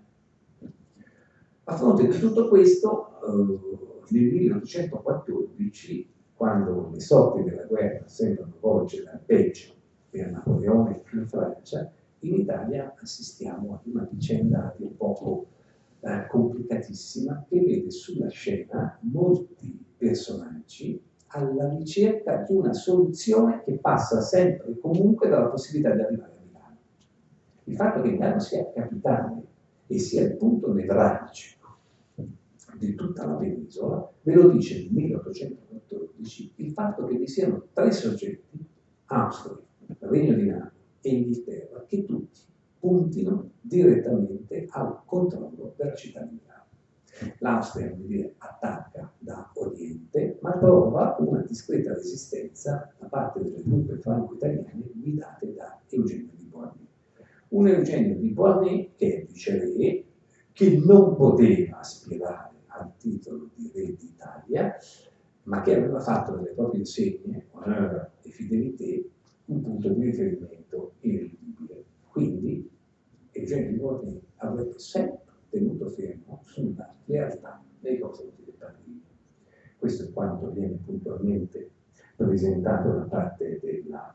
A fronte di tutto questo, eh, nel milleottocentoquattordici, quando le sorti della guerra sembrano volgere al peggio per Napoleone e in Francia, in Italia assistiamo ad una vicenda a dir poco eh, complicatissima che vede sulla scena molti personaggi alla ricerca di una soluzione che passa sempre e comunque dalla possibilità di arrivare a Milano. Il fatto che Milano sia capitale e sia il punto nevralgico di tutta la penisola ve lo dice nel milleottocentoquattordici il fatto che vi siano tre soggetti, Austria, Regno di Napoli e Inghilterra, che tutti puntino direttamente al controllo della città di Milano. L'Austria, come dire, attacca da oriente, ma trova una discreta resistenza da parte delle truppe franco-italiane guidate da Eugenio di Beauharnais. Un Eugenio di Beauharnais che è viceré, che non poteva aspirare al titolo di re d'Italia, ma che aveva fatto nelle proprie insegne, onore e fedeltà, un punto di riferimento irriducibile. Quindi Eugenio di Beauharnais avrebbe sempre tenuto fermo sulla lealtà nei confronti del padrino. Questo è quanto viene puntualmente presentato da parte della,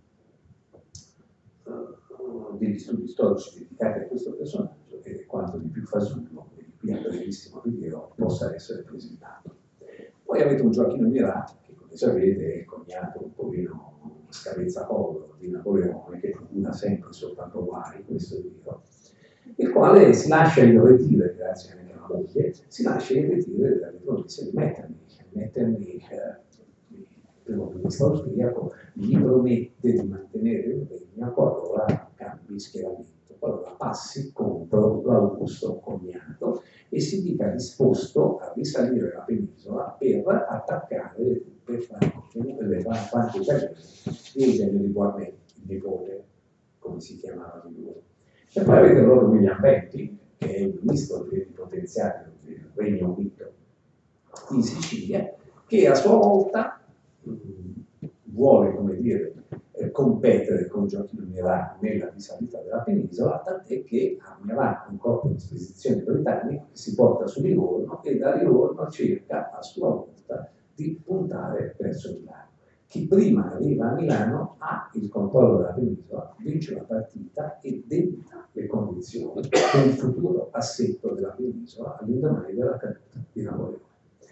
uh, degli studi storici dedicati a questo personaggio ed è quanto di più fasullo, e di qui a brevissimo video, possa essere presentato. Poi avete un Gioacchino Murat, che come sapete è il cognato un pochino scavezzacollo di Napoleone, che procura sempre soltanto guai, questo è vero, il quale si lascia irretire, grazie anche alla moglie, si lascia irretire dalle promesse di Metternich. Metternich, eh, il primo ministro austriaco, gli promette di mantenere il regno qualora cambi schieramento, qualora passi contro l'Augusto cognato e si dica disposto a risalire la penisola per attaccare le truppe franco-italiane di Eugenio di Beauharnais, il nipote, come si chiamava di lui. E poi avete Lord William Bentinck, che è il ministro plenipotenziario del Regno Unito in Sicilia, che a sua volta mh, vuole, come dire, eh, competere con Gioacchino Murat nella risalita della penisola, tant'è che a Murat un corpo di spedizione britannico che si porta su Livorno e da Livorno cerca a sua volta di puntare verso Milano. Chi prima arriva a Milano ha il controllo della penisola, vince la partita e detta le condizioni per il futuro assetto della penisola all'indomani della caduta di Napoleone.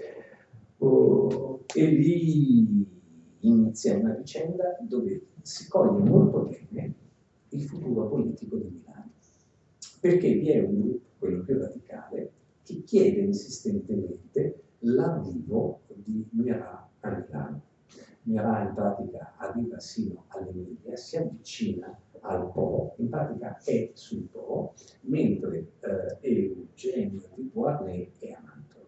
Oh, e lì inizia una vicenda dove si coglie molto bene il futuro politico di Milano, perché vi è un gruppo, quello più radicale, che chiede insistentemente l'arrivo di Murat a Milano. Murat in pratica arriva sino all'Emilia, si avvicina al Po, in pratica è sul Po, mentre eh, Eugenio di Beauharnais è a Mantova.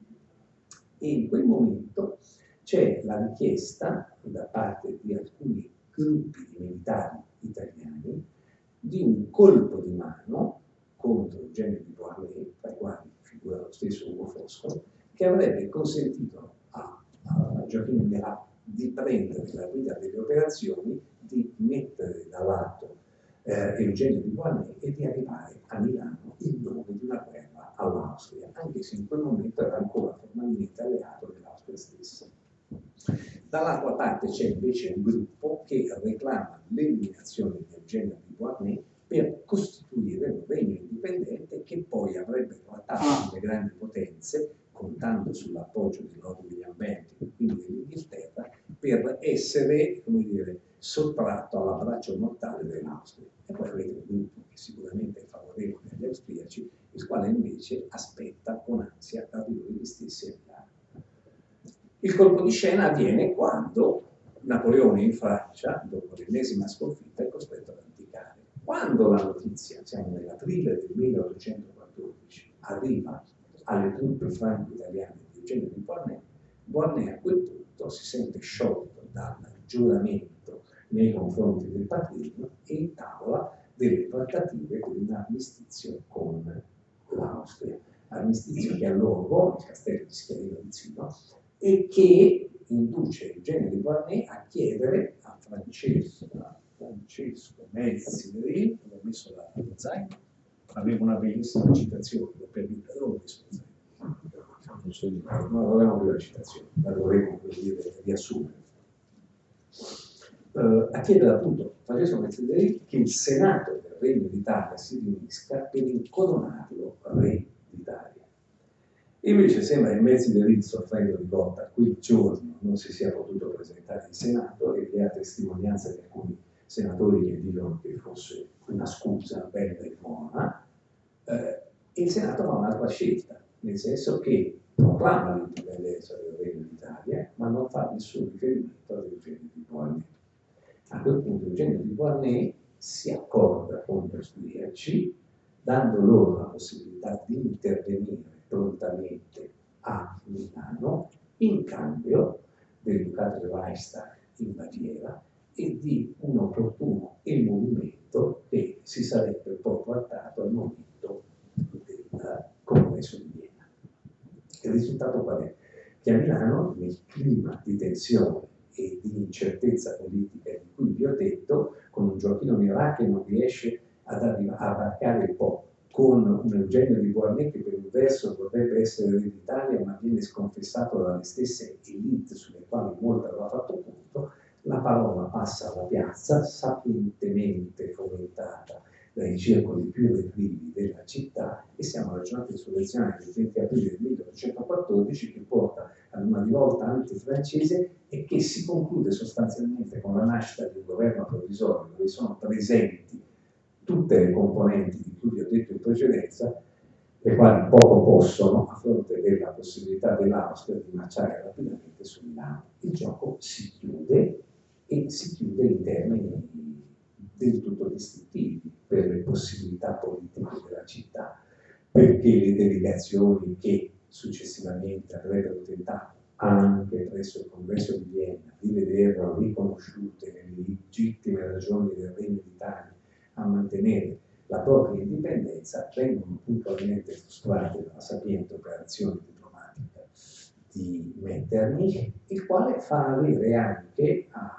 E in quel momento c'è la richiesta da parte di alcuni gruppi di militari italiani di un colpo di mano contro Eugenio di Beauharnais, tra i quali figura lo stesso Ugo Foscolo, che avrebbe consentito a, a Gioacchino Murat di prendere la guida delle operazioni, di mettere da lato eh, Eugenio di Beauharnais e di arrivare a Milano in nome di una guerra all'Austria, anche se in quel momento era ancora formalmente alleato dell'Austria stessa. Dall'altra parte c'è invece un gruppo che reclama l'eliminazione di Eugenio di Beauharnais per costituire un regno indipendente che poi avrebbe trattato con le grandi potenze, contando sull'appoggio di Lord William Bentinck, quindi dell'Inghilterra, per essere, come dire, sottratto all'abbraccio mortale dell'Austria. E poi avete un gruppo che sicuramente è favorevole agli austriaci, il quale invece aspetta con ansia l'arrivo degli stessi a Milano. Il colpo di scena avviene quando Napoleone in Francia, dopo l'ennesima sconfitta, è costretto ad abdicare. Quando la notizia, siamo nell'aprile del milleottocentoquattordici, arriva alle truppe franco-italiane di Eugenio di Beauharnais, Beauharnais a quel punto si sente sciolto dal giuramento nei confronti del patrigno e intavola delle trattative per un armistizio con l'Austria. Armistizio che a Lorgo, nel castello di Schiavino vicino, e che induce Eugenio di Beauharnais a chiedere a Francesco, a Francesco Melzi, ho messo la, lo zaino, avevo una bellissima citazione, l'ho perduta, dove ho messo lo zaino? Non avevamo più la citazione, la dovevo riassumere. Uh, a chiedere appunto Francesco Melzi che il Senato del Regno d'Italia si riunisca per incoronarlo re d'Italia. Invece sembra che Melzi de Ril, soffrendo di cotta, quel giorno non si sia potuto presentare in Senato e vi è testimonianza di alcuni senatori che dicono che fosse una scusa bella e buona, eh, il Senato fa un'altra scelta, nel senso che proclama l'indipendenza del Regno d'Italia, ma non fa nessun riferimento ad Eugenio di Beauharnais. A quel punto Eugenio di Beauharnais si accorda con gli austriaci, dando loro la possibilità di intervenire prontamente a Milano in cambio del Ducato di Weissenfels in Baviera e di un opportuno emolumento che si sarebbe poi portato al momento del congresso di Vienna. Il risultato qual è? Che a Milano, nel clima di tensione e di incertezza politica di cui vi ho detto, con un Gioacchino Murat che non riesce ad arrivare a varcare il Po, con un Eugenio di Beauharnais che per un verso dovrebbe essere re d'Italia ma viene sconfessato dalle stesse elite sulle quali molto aveva fatto punto, la parola passa alla piazza, sapientemente fomentata dai circoli più reclivi della città, e siamo alla giornata insurrezionale del venti aprile del milleottocentoquattordici che porta ad una rivolta antifrancese e che si conclude sostanzialmente con la nascita di un governo provvisorio dove sono presenti tutte le componenti di cui vi ho detto in precedenza, le quali poco possono, a fronte della possibilità dell'Austria di marciare rapidamente su Milano. Il gioco si chiude e si chiude in termini del tutto distintivi per le possibilità politiche della città, perché le delegazioni che successivamente avrebbero tentato anche presso il Congresso di Vienna di vederlo riconosciute le legittime ragioni del Regno d'Italia a mantenere la propria indipendenza vengono puntualmente frustrate dalla sapiente operazione diplomatica di Metternich, il quale fa avere anche a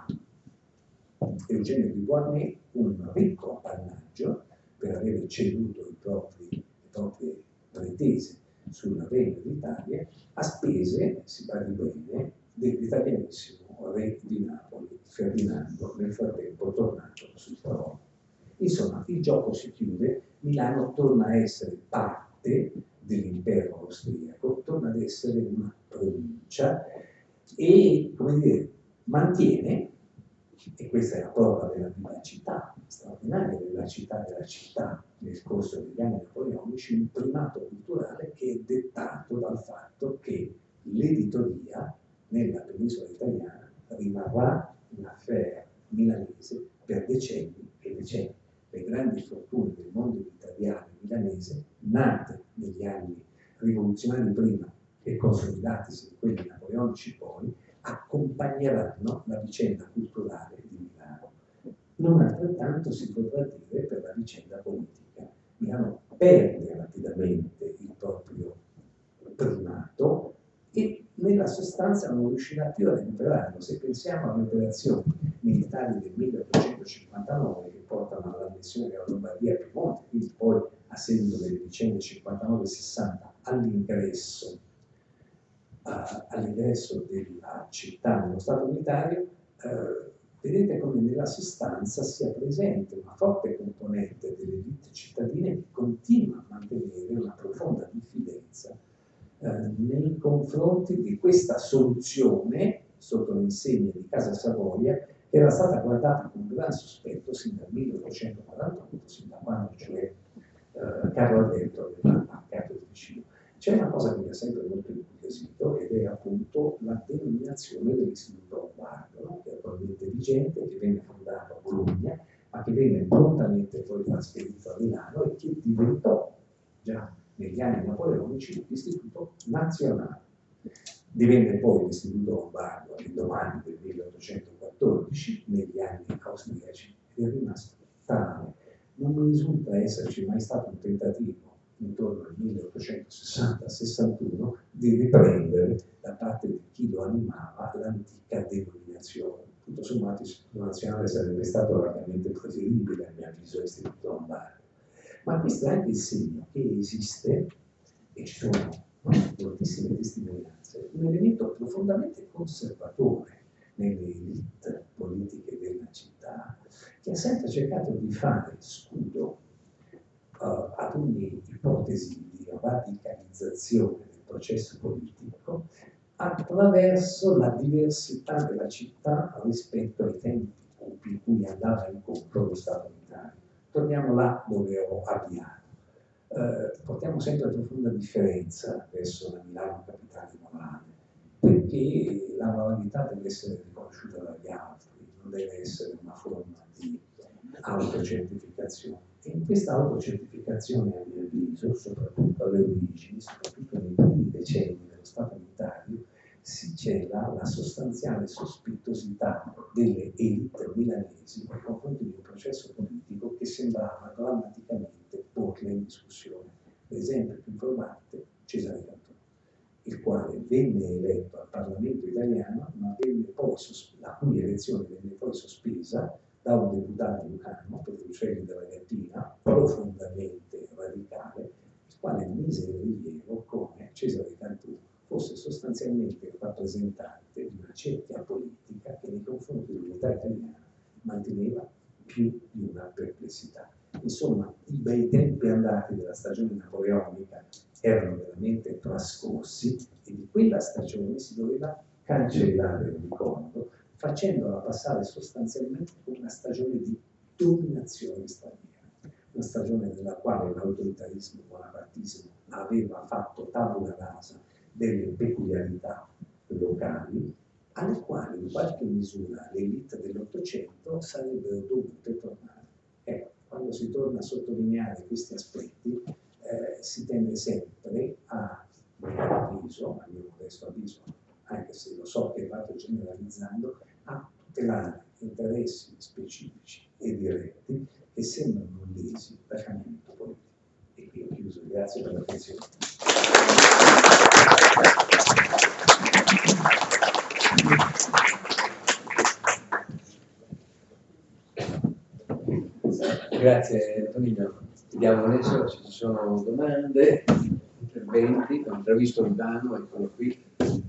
Eugenio di Beauharnais un ricco appannaggio per aver ceduto i propri, le proprie pretese sulla Regno d'Italia a spese, si badi bene, dell'italianissimo re di Napoli, Ferdinando, nel frattempo tornato sul trono. Insomma, il gioco si chiude, Milano torna a essere parte dell'impero austriaco, torna ad essere una provincia e, come dire, mantiene, e questa è la prova della vivacità straordinaria della città della città nel corso degli anni napoleonici, un primato culturale che è dettato dal fatto che l'editoria nella penisola italiana rimarrà un'affaire milanese per decenni e decenni. Le grandi fortune del mondo editoriale milanese, nate negli anni rivoluzionari prima e consolidatisi di quelli napoleonici poi, accompagneranno la vicenda culturale di Milano. Non altrettanto si potrà dire per la vicenda politica. Milano perde rapidamente il proprio primato e nella sostanza non riuscirà più a recuperarlo. Se pensiamo alle operazioni militari del milleottocentocinquantanove che portano all'annessione della Lombardia e Piemonte, quindi poi a seguito delle vicende cinquantanove sessanta all'ingresso uh, all'ingresso della città nello Stato unitario, uh, vedete come nella sostanza sia presente una forte componente delle elite cittadine che continua a mantenere una profonda diffidenza eh, nei confronti di questa soluzione sotto l'insegna di Casa Savoia che era stata guardata con gran sospetto sin dal milleottocentoquarantotto, sin da quando cioè eh, Carlo Alberto aveva attaccato il vicino. C'è una cosa che mi ha sempre molto incuriosito ed è appunto la denominazione dell'Istituto Lombardo, no? Che è attualmente vigente, che venne fondato a Bologna, ma che venne prontamente poi trasferito a Milano e che diventò già negli anni napoleonici l'Istituto Nazionale. Divenne poi l'Istituto Lombardo all'indomani del milleottocentoquattordici, negli anni austriaci, ed è rimasto tale. Non mi risulta esserci mai stato un tentativo intorno al milleottocentosessanta sessantuno di riprendere da parte di chi lo animava l'antica denominazione. Tutto sommato l'Istituto Nazionale sarebbe stato largamente preferibile a mio avviso all'Istituto Lombardo. Ma questo è anche il segno che esiste, e ci sono moltissime testimonianze, un elemento profondamente conservatore nelle elite politiche della città, che ha sempre cercato di fare scudo Uh, ad ogni ipotesi di radicalizzazione del processo politico attraverso la diversità della città rispetto ai tempi in cui andava incontro lo Stato unitario. Torniamo là dove ho avviato. Uh, portiamo sempre profonda differenza verso la Milano capitale morale, perché la moralità deve essere riconosciuta dagli altri, non deve essere una forma di autocertificazione. E in questa autocertificazione, a mio avviso, soprattutto alle origini, soprattutto nei primi decenni dello Stato unitario, si cela la sostanziale sospittosità delle elite milanesi nei confronti di un processo politico che sembrava drammaticamente porle in discussione. L'esempio più probante, Cesare Cantone, il quale venne eletto al Parlamento italiano, ma venne poi la cui elezione venne poi sospesa da un deputato lucano, Petruccelli della Gattina, profondamente radicale, il quale mise in rilievo come Cesare Cantù fosse sostanzialmente il rappresentante di una cerchia politica che nei confronti dell'unità italiana manteneva più di una perplessità. Insomma, i bei tempi andati della stagione napoleonica erano veramente trascorsi e di quella stagione si doveva cancellare il ricordo, facendola passare sostanzialmente come una stagione di dominazione straniera, una stagione nella quale l'autoritarismo bonapartismo aveva fatto tabula rasa delle peculiarità locali, alle quali in qualche misura le elite dell'Ottocento sarebbero dovute tornare. Ecco, quando si torna a sottolineare questi aspetti, eh, si tende sempre a, a mio avviso, a mio modesto avviso, anche se lo so che vado generalizzando, a tutelare interessi specifici e diretti che sembrano lesi dal cambiamento politico. E qui ho chiuso, grazie per l'attenzione. Grazie Antonino. Vediamo adesso se ci sono domande, interventi. Ho già visto Ivano, eccolo qui.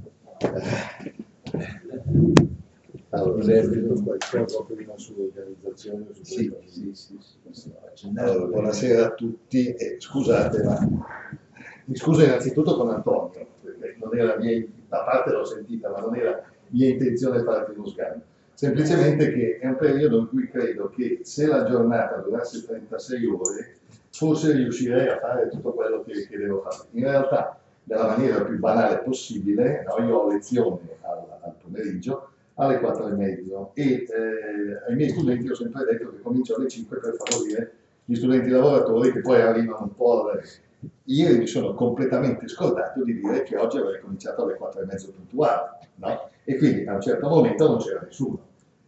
Allora, detto qualcosa prima sull'organizzazione, su sì, sì, sì, sì. Allora, buonasera a tutti e scusate, ma mi scuso innanzitutto con Antonio, perché non era mia, a parte l'ho sentita, ma non era mia intenzione farti uno scambio. Semplicemente che è un periodo in cui credo che se la giornata durasse trentasei ore, forse riuscirei a fare tutto quello che, che devo fare. In realtà, nella maniera più banale possibile, no, io ho lezione al, al pomeriggio, alle quattro e mezzo e eh, ai miei studenti ho sempre detto che comincio alle cinque per favorire gli studenti lavoratori che poi arrivano un po' alle... Ieri mi sono completamente scordato di dire che oggi avrei cominciato alle quattro e mezzo puntuale, no? E quindi a un certo momento non c'era nessuno.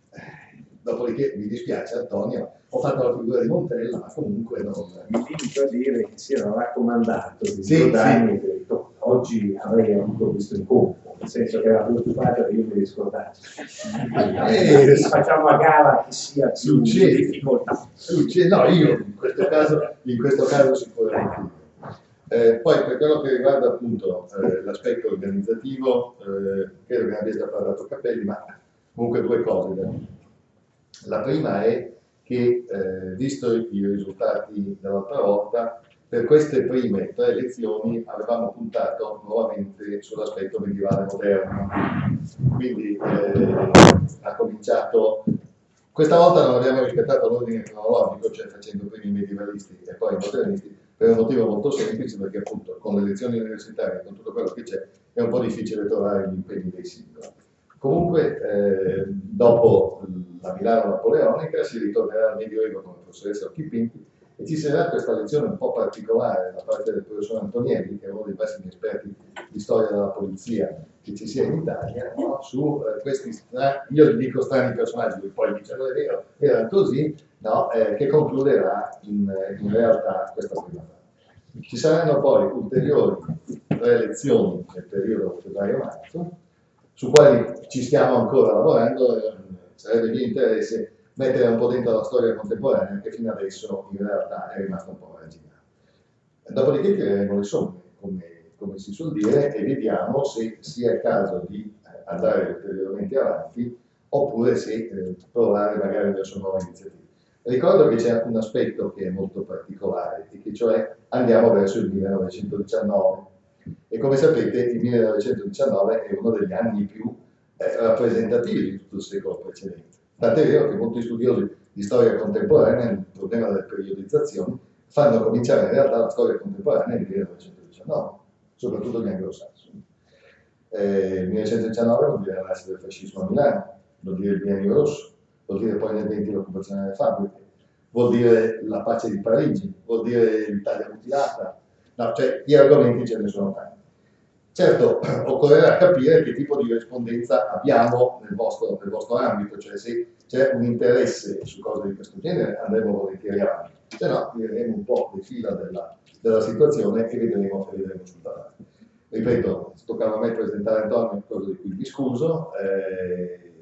Dopodiché mi dispiace Antonio, ho fatto la figura di Montella, ma comunque non... Mi limito a dire che si era raccomandato di sì, ricordarmi sì. che detto, oggi avrei avuto questo incontro, nel senso che era preoccupato che io mi riscordassi. Eh, facciamo a gara che sia più in difficoltà. Succede, no, io in questo caso, in questo caso sicuramente. Eh, poi per quello che riguarda appunto eh, l'aspetto organizzativo, eh, credo che ne abbia già parlato Cappelli, ma comunque due cose da dire. La prima è che, eh, visto i risultati dell'altra volta, per queste prime tre elezioni avevamo puntato nuovamente sull'aspetto medievale moderno. Quindi eh, ha cominciato, questa volta non abbiamo rispettato l'ordine cronologico, cioè facendo prima i medievalisti e poi i modernisti, per un motivo molto semplice, perché appunto con le lezioni universitarie, con tutto quello che c'è, è un po' difficile trovare gli impegni dei singoli. Comunque, eh, dopo la Milano napoleonica si ritornerà al Medioevo con la professoressa Occhipinti e ci sarà questa lezione un po' particolare da parte del professor Antonielli, che è uno dei massimi esperti di storia della polizia che ci sia in Italia, no? Su eh, questi strani, io dico strani personaggi, lui poi dice non è vero, era così, no? eh, che concluderà in, in realtà questa prima fase. Ci saranno poi ulteriori tre lezioni nel periodo febbraio-marzo, su quali ci stiamo ancora lavorando, eh, sarebbe mio interesse mettere un po' dentro la storia contemporanea che fino adesso in realtà è rimasta un po' marginale. Dopodiché tireremo le somme, come, come si suol dire, e vediamo se sia il caso di andare ulteriormente avanti oppure se eh, provare magari verso nuove iniziative. Ricordo che c'è un aspetto che è molto particolare, e che cioè andiamo verso il millenovecentodiciannove. E come sapete il millenovecentodiciannove è uno degli anni più eh, rappresentativi di tutto il secolo precedente. Tant'è vero che molti studiosi di storia contemporanea, il problema delle periodizzazioni, fanno cominciare in realtà la storia contemporanea nel millenovecentodiciannove, soprattutto gli anglosassoni. Eh, il millenovecentodiciannove vuol dire la nascita del fascismo a Milano, vuol dire il biennio rosso, vuol dire poi nel venti l'occupazione delle fabbriche, vuol dire la pace di Parigi, vuol dire l'Italia mutilata. No, cioè gli argomenti ce ne sono tanti. Certo, occorrerà capire che tipo di rispondenza abbiamo nel vostro, nel vostro ambito, cioè se c'è un interesse su cose di questo genere andremo volentieri avanti, se no diremo un po' le fila della, della situazione e vedremo, e vedremo sul tavolo. Ripeto, toccava a me presentare Antonio, cosa di cui mi scuso, eh,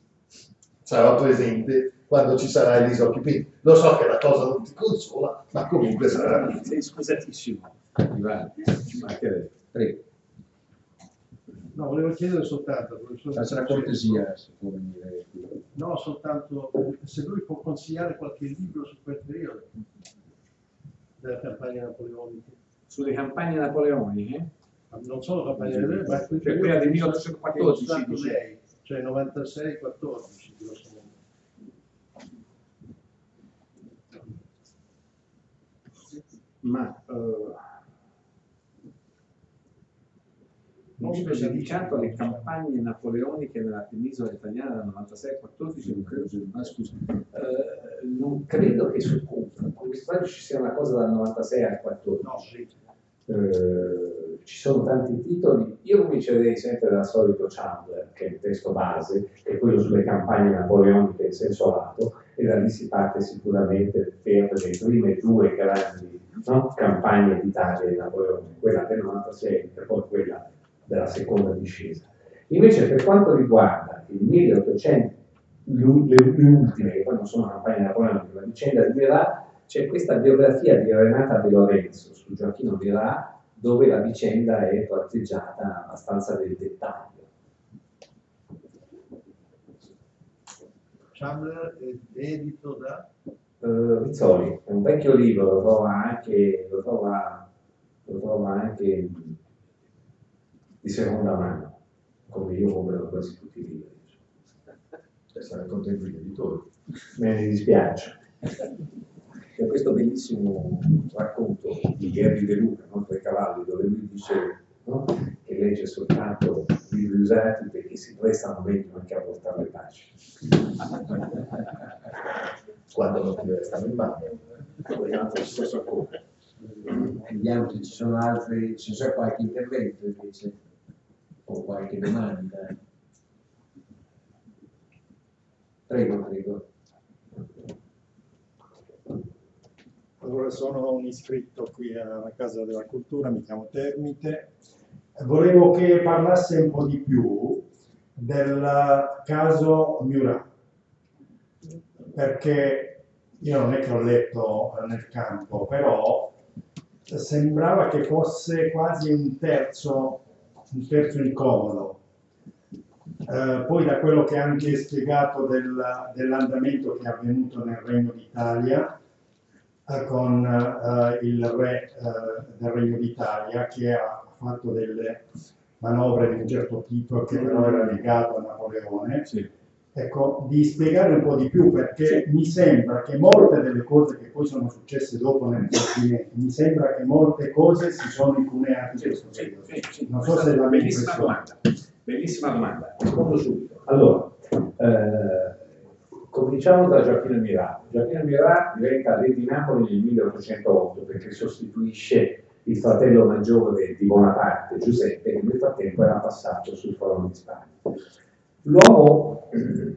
sarò presente quando ci sarà Elisa Occhipinti. Lo so che la cosa non ti consola, ma comunque sarà. Sei scusatissimo. Ivano, ci mancherebbe. Prego. No, volevo chiedere soltanto, professor. Faccia la cortesia, se può venire qui. No, soltanto se lui può consigliare qualche libro su quel periodo della campagna napoleonica. Sulle campagne napoleoniche? non solo campagna del re, ma Cioè quella del milleottocentoquattordici, che ha usato dice. lei, cioè novantasei quattordici, grosso modo. Ma uh, un libro dedicato alle campagne napoleoniche nella penisola italiana dal novantasei quattordici, non credo sia ma scusa. Uh, non credo che su questo ci sia una cosa dal novantasei al quattordici. No. Uh, ci sono tanti titoli. Io comincerei sempre dal solito Chandler, che è il testo base, che è quello sulle campagne napoleoniche in senso lato, e da lì si parte sicuramente per le prime due grandi, no, campagne d'Italia di Napoleone, quella del novantasei e poi quella della seconda discesa. Invece per quanto riguarda il milleottocento, le, le ultime, che poi non sono campagne napoleoniche, la vicenda di Murat, c'è questa biografia di Renata De Lorenzo su Gioacchino Murat, dove la vicenda è tratteggiata abbastanza nel dettaglio. Chandler è edito da? Uh, Rizzoli, è un vecchio libro, lo trova anche, lo trova, lo trova anche di seconda mano, come io compro quasi tutti i libri. Sarei contento gli editori. Me ne dispiace. C'è questo bellissimo racconto di Gherri De Luca, no? Tra i cavalli, dove lui dice, no? Che legge soltanto libri usati perché si prestano meglio anche a portare le pace. Quando non ti restano in mano. Vediamo se ci sono altri, se c'è qualche intervento invece, o qualche domanda. Prego, prego. Allora, sono un iscritto qui alla Casa della Cultura, mi chiamo Termite. Volevo che parlasse un po' di più del caso Murat, perché io non è che ho letto nel campo, però sembrava che fosse quasi un terzo, un terzo incomodo. Eh, poi da quello che ha anche spiegato del, dell'andamento che è avvenuto nel Regno d'Italia, con uh, il re uh, del Regno d'Italia, che ha fatto delle manovre di un certo tipo che però era legato a Napoleone. Sì. Ecco, di spiegare un po' di più, perché sì. Mi sembra che molte delle cose che poi sono successe dopo nel Continente, mi sembra che molte cose si sono incuneate in sì, questo periodo. Sì, sì, non so se la bellissima domanda. Bellissima domanda, rispondo subito. Allora, eh, cominciamo da Gioacchino Murat. Gioacchino Murat diventa re di Napoli nel milleottocentootto perché sostituisce il fratello maggiore di Bonaparte, Giuseppe, che nel frattempo era passato sul trono di Spagna. L'uomo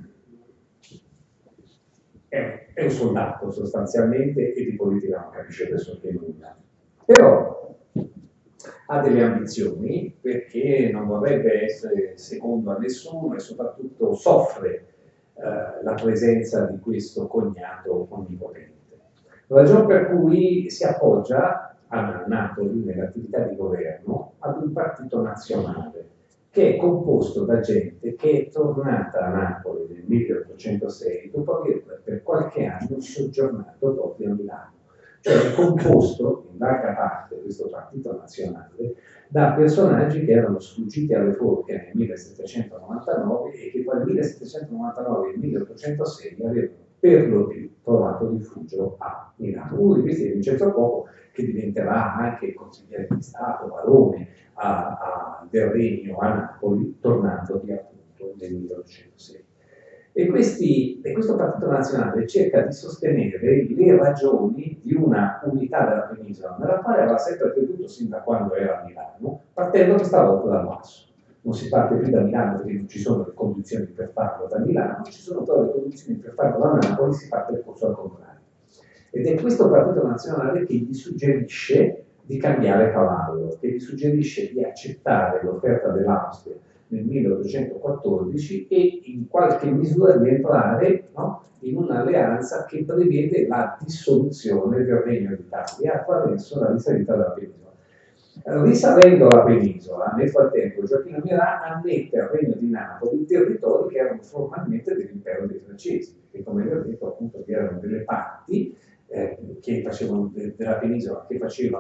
è, è un soldato sostanzialmente e di politica non capisce pressoché nulla. Però ha delle ambizioni perché non vorrebbe essere secondo a nessuno e soprattutto soffre Uh, la presenza di questo cognato onnipotente. La ragione per cui si appoggia a Napoli nell'attività di governo ad un partito nazionale che è composto da gente che è tornata a Napoli nel milleottocentosei dopo aver per qualche anno soggiornato proprio a Milano. Cioè è composto in larga parte questo partito nazionale da personaggi che erano sfuggiti alle forche nel millesettecentonovantanove e che tra il millesettecentonovantanove e il milleottocentosei avevano per lo più trovato rifugio a Milano. Uno di questi è Vincenzo Coco, che diventerà anche consigliere di Stato, barone a, a, del Regno a Napoli, tornando via appunto nel milleottocentosei. E, questi, e questo Partito Nazionale cerca di sostenere le ragioni di una unità della penisola, nella quale aveva sempre creduto sin da quando era a Milano, partendo questa volta dal basso. Non si parte più da Milano perché non ci sono le condizioni per farlo da Milano, non ci sono però le condizioni per farlo da Napoli, si parte il corso al contrario. Ed è questo Partito Nazionale che gli suggerisce di cambiare cavallo, che gli suggerisce di accettare l'offerta dell'Austria nel milleottocentoquattordici e in qualche misura di entrare, no, in un'alleanza che prevede la dissoluzione del Regno d'Italia attraverso la risalita della penisola. Risalendo la penisola, nel frattempo Gioacchino Murat annette al Regno di Napoli territori che erano formalmente dell'impero dei francesi, che come vi ho detto appunto vi erano delle parti eh, che facevano de- della penisola che facevano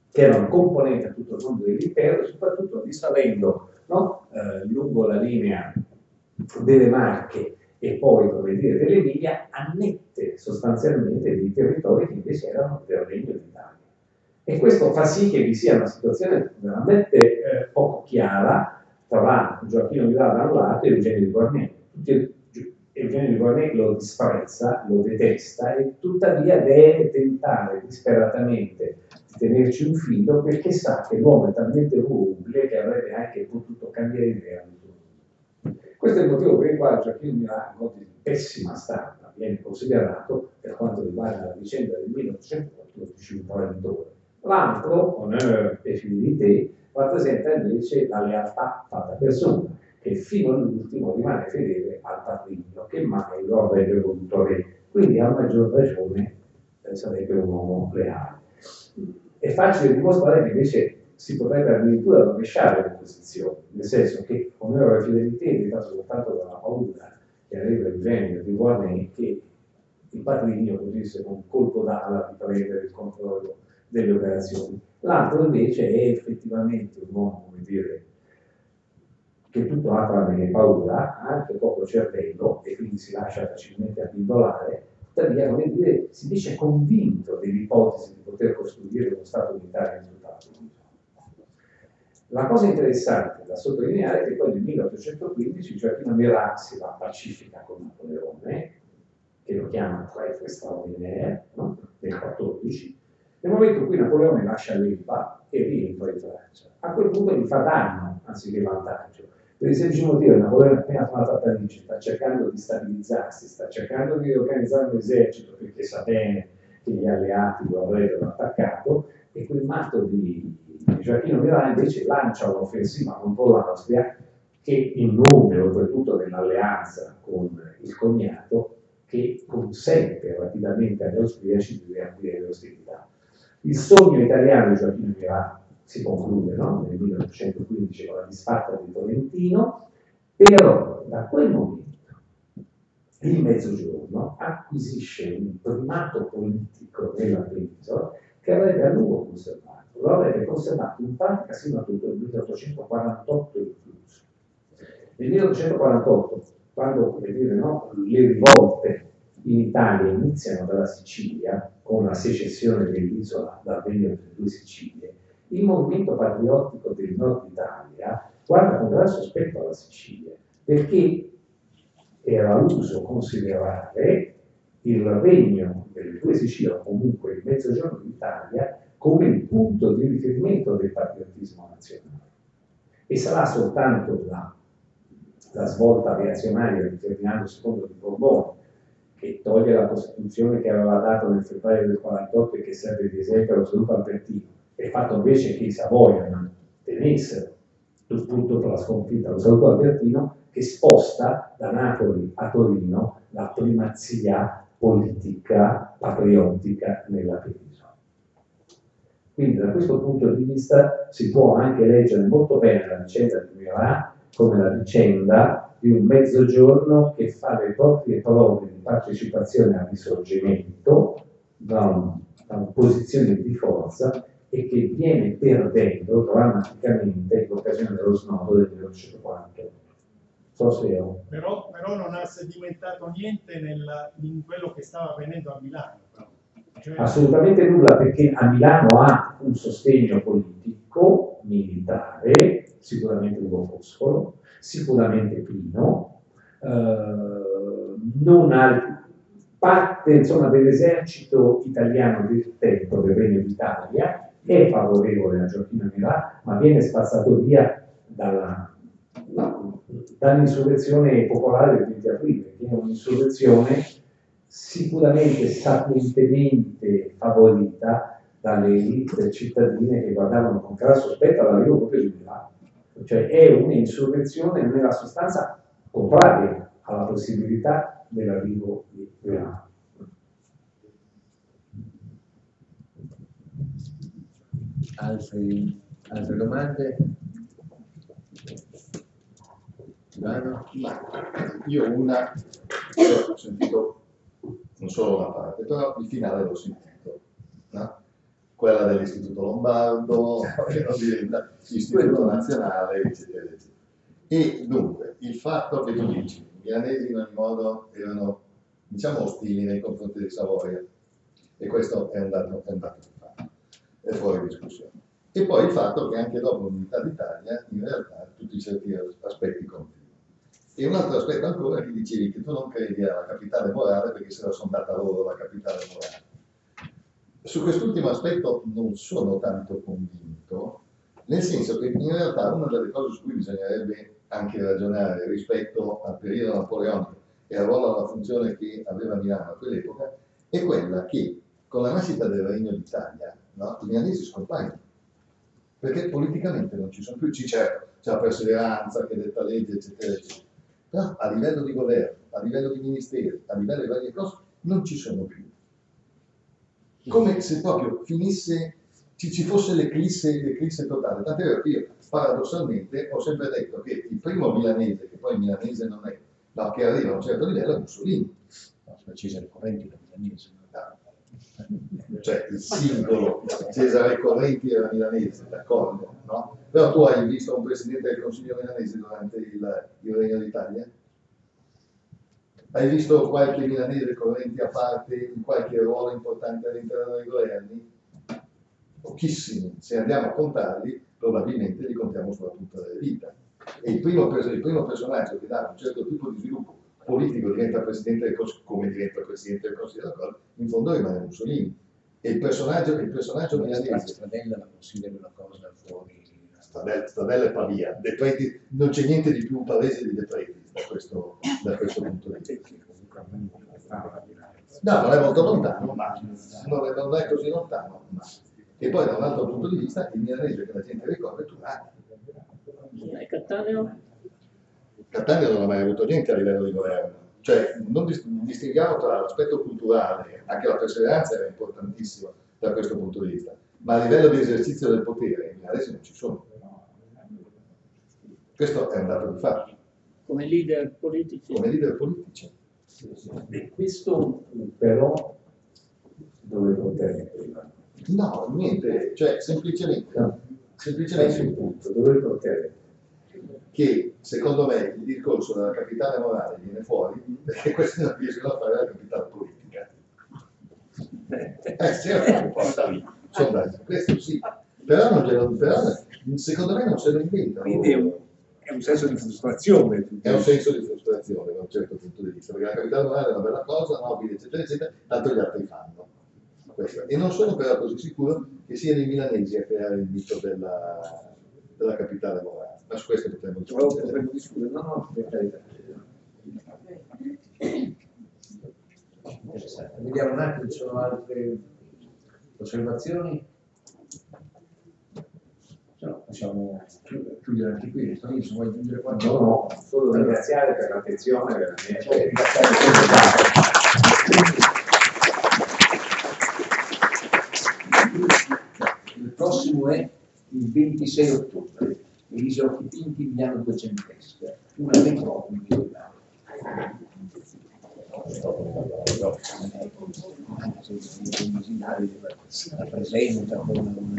che erano componenti a tutto il mondo dell'impero, e soprattutto risalendo, no? eh, lungo la linea delle Marche e poi, come dire, dell'Emilia, annette sostanzialmente dei territori che invece erano del Regno d'Italia. E questo fa sì che vi sia una situazione veramente eh, poco chiara tra Gioacchino Mirà da un lato e Eugenio di Beauharnais. Tutti, Eugenio di Beauharnais lo disprezza, lo detesta e tuttavia deve tentare disperatamente di tenerci un filo, perché sa che l'uomo è talmente volubile che avrebbe anche potuto cambiare idea. Questo è il motivo per il quale Gioacchino Mirà, oggi di pessima stampa, viene considerato, per quanto riguarda la vicenda del milleottocentoquattordici, un traditore. L'altro, Honneur e Fidélité, rappresenta invece la lealtà fatta persona, che fino all'ultimo rimane fedele al patrigno, che mai lo avrebbe voluto re. Quindi a maggior ragione eh, sarebbe un uomo leale. È facile dimostrare che invece si potrebbe addirittura rovesciare le posizioni, nel senso che Honneur e Fidélité è diventato soltanto dalla paura che aveva Eugenio di Beauharnais che il patrigno potesse con un colpo d'ala riprendere il controllo delle operazioni. L'altro invece è effettivamente un uomo, come dire, che tutto ha tranne paura, ha anche poco cervello e quindi si lascia facilmente abbindolare, tuttavia, come dire, si dice convinto dell'ipotesi di poter costruire uno Stato unitario in tutta la penisola. La cosa interessante da sottolineare è che poi nel milleottocentoquindici Gioacchino Mirà si va pacifica con Napoleone, che lo chiama traite straordinaire, no? Nel quattordici. Nel momento in cui Napoleone lascia l'Elba e rientra in Francia, a quel punto gli fa danno anziché vantaggio, per il semplice motivo che Napoleone appena tornato a Parigi sta cercando di stabilizzarsi, sta cercando di organizzare un esercito perché sa bene che gli alleati lo avrebbero attaccato, e quel matto di Gioacchino Mirà invece lancia un'offensiva contro l'Austria che, in nome oltretutto dell'alleanza con il cognato, che consente rapidamente agli austriaci di riaprire le ostilità. Il sogno italiano di Gioacchino Mirà si conclude, no? Nel milleottocentoquindici con la disfatta di Tolentino, però da quel momento il Mezzogiorno acquisisce un primato politico nella penisola che avrebbe a lungo conservato, lo avrebbe conservato in pratica sino a tutto il milleottocentoquarantotto incluso. Nel milleottocentoquarantotto, quando, come dire, no, le rivolte in Italia iniziano dalla Sicilia, con la secessione dell'isola dal Regno delle Due Sicilie, il movimento patriottico del nord Italia guarda con gran sospetto alla Sicilia, perché era uso considerare il Regno delle Due Sicilie, o comunque il Mezzogiorno d'Italia, come il punto di riferimento del patriottismo nazionale. E sarà soltanto la, la svolta reazionaria di Ferdinando secondo di Borbone, che toglie la Costituzione che aveva dato nel febbraio del quarantotto e che serve di esempio allo Statuto Albertino, e il fatto invece che i Savoia mantenessero dopo la sconfitta allo Statuto Albertino, che sposta da Napoli a Torino la primazia politica patriottica nella penisola. Quindi da questo punto di vista si può anche leggere molto bene la vicenda di Mirà come la vicenda di un Mezzogiorno che fa le proprie prove di partecipazione al risorgimento da, da posizioni di forza e che viene perdendo drammaticamente in occasione dello snodo del milleottocentoquarantotto. So se ho... però, però non ha sedimentato niente nel, in quello che stava avvenendo a Milano. Cioè... Assolutamente nulla, perché a Milano ha un sostegno politico, militare, sicuramente Ugo Foscolo, sicuramente Pino, eh, non ha parte insomma, dell'esercito italiano del tempo del Regno d'Italia, è favorevole a Gioacchino Mirà, ma viene spazzato via dalla, dall'insurrezione popolare del venti aprile, che è un'insurrezione sicuramente sapientemente favorita dalle elite cittadine che guardavano con gran sospetto all'arrivo proprio di Mirà. Cioè è un'insurrezione nella sostanza contraria alla possibilità dell'arrivo di Mirà. Altri, altre domande? Ma io una, io ho sentito non solo una parte, però il finale l'ho sentito, no? quella dell'Istituto Lombardo, che non diventa Istituto Nazionale, eccetera, eccetera. E dunque, il fatto che tu dici, i milanesi in ogni modo erano, diciamo, ostili nei confronti di Savoia, e questo è un dato, è un dato di fatto, è fuori discussione. E poi il fatto che anche dopo l'unità d'Italia, in realtà, tutti certi aspetti continuano. E un altro aspetto ancora che dicevi che tu non credi alla capitale morale perché se la sono data loro la capitale morale. Su quest'ultimo aspetto non sono tanto convinto, nel senso che in realtà una delle cose su cui bisognerebbe anche ragionare rispetto al periodo napoleonico e al ruolo e alla funzione che aveva Milano a quell'epoca è quella che con la nascita del Regno d'Italia, no, i milanesi scompaiono, perché politicamente non ci sono più, ci c'è, c'è la perseveranza che è detta legge, eccetera, eccetera. Però a livello di governo, a livello di ministeri, a livello di varie cose, non ci sono più. Come se proprio finisse, ci, ci fosse l'eclisse, l'eclisse totale. Tant'è vero che io, paradossalmente, ho sempre detto che il primo milanese, che poi milanese non è, ma che arriva a un certo livello, è Mussolini. No, Cesare Correnti da milanese. No. Cioè, il singolo Cesare Correnti era milanese, d'accordo? No? Però tu hai visto un presidente del Consiglio milanese durante il, il Regno d'Italia? Hai visto qualche milanese Correnti a parte in qualche ruolo importante all'interno dei governi? Pochissimi. Se andiamo a contarli, probabilmente li contiamo sulla punta delle dita. E il primo, il primo personaggio che dà un certo tipo di sviluppo politico diventa presidente del Consiglio, come diventa presidente del Consiglio, in fondo rimane Mussolini. E il personaggio, il personaggio milanese... Stradella la considero una cosa fuori... Stradella, Stradella e Pavia. De Preti, non c'è niente di più pavese di De Preti da questo, da questo punto di vista. No, non è molto lontano, ma non è, non è così lontano. Ma. E poi da un altro punto di vista, il milanese che la gente ricorda è Turati. E Cattaneo? Cattaneo non ha mai avuto niente a livello di governo. Cioè, non distinguiamo tra l'aspetto culturale, anche la perseveranza era importantissima da questo punto di vista, ma a livello di esercizio del potere, i milanesi non ci sono. Questo è un dato di fatto. Come leader politici? Come leader politici. E questo però dove porteremo prima? No, niente, cioè semplicemente, No. semplicemente un punto, dove porteremo? Che secondo me il discorso della capitale morale viene fuori perché questi non riescono a fare la capitale politica. Eh, certo che porta lì, sondaggi, questo sì, però, non glielo, però secondo me non se lo inventano. Quindi è un, è un senso di frustrazione. È un senso di frustrazione da un certo punto di vista, perché la capitale morale è una bella cosa, nobile, eccetera, eccetera, tanto gli altri fanno. Questo. E non sono però così sicuro che siano i milanesi a creare il mito della, della capitale morale, ma su questo potremmo discutere. Potremmo discutere, no, no, per carità. Vediamo un attimo, ci sono altre osservazioni? Se no, possiamo chiudere anche qui. Se vuoi aggiungere qualcosa? No, no, solo ringraziare per l'attenzione veramente. Il prossimo è il ventisei ottobre, Elisa Occhipinti, Milano duecentesca, una metropoli di Milano. Anche se il visitario rappresenta con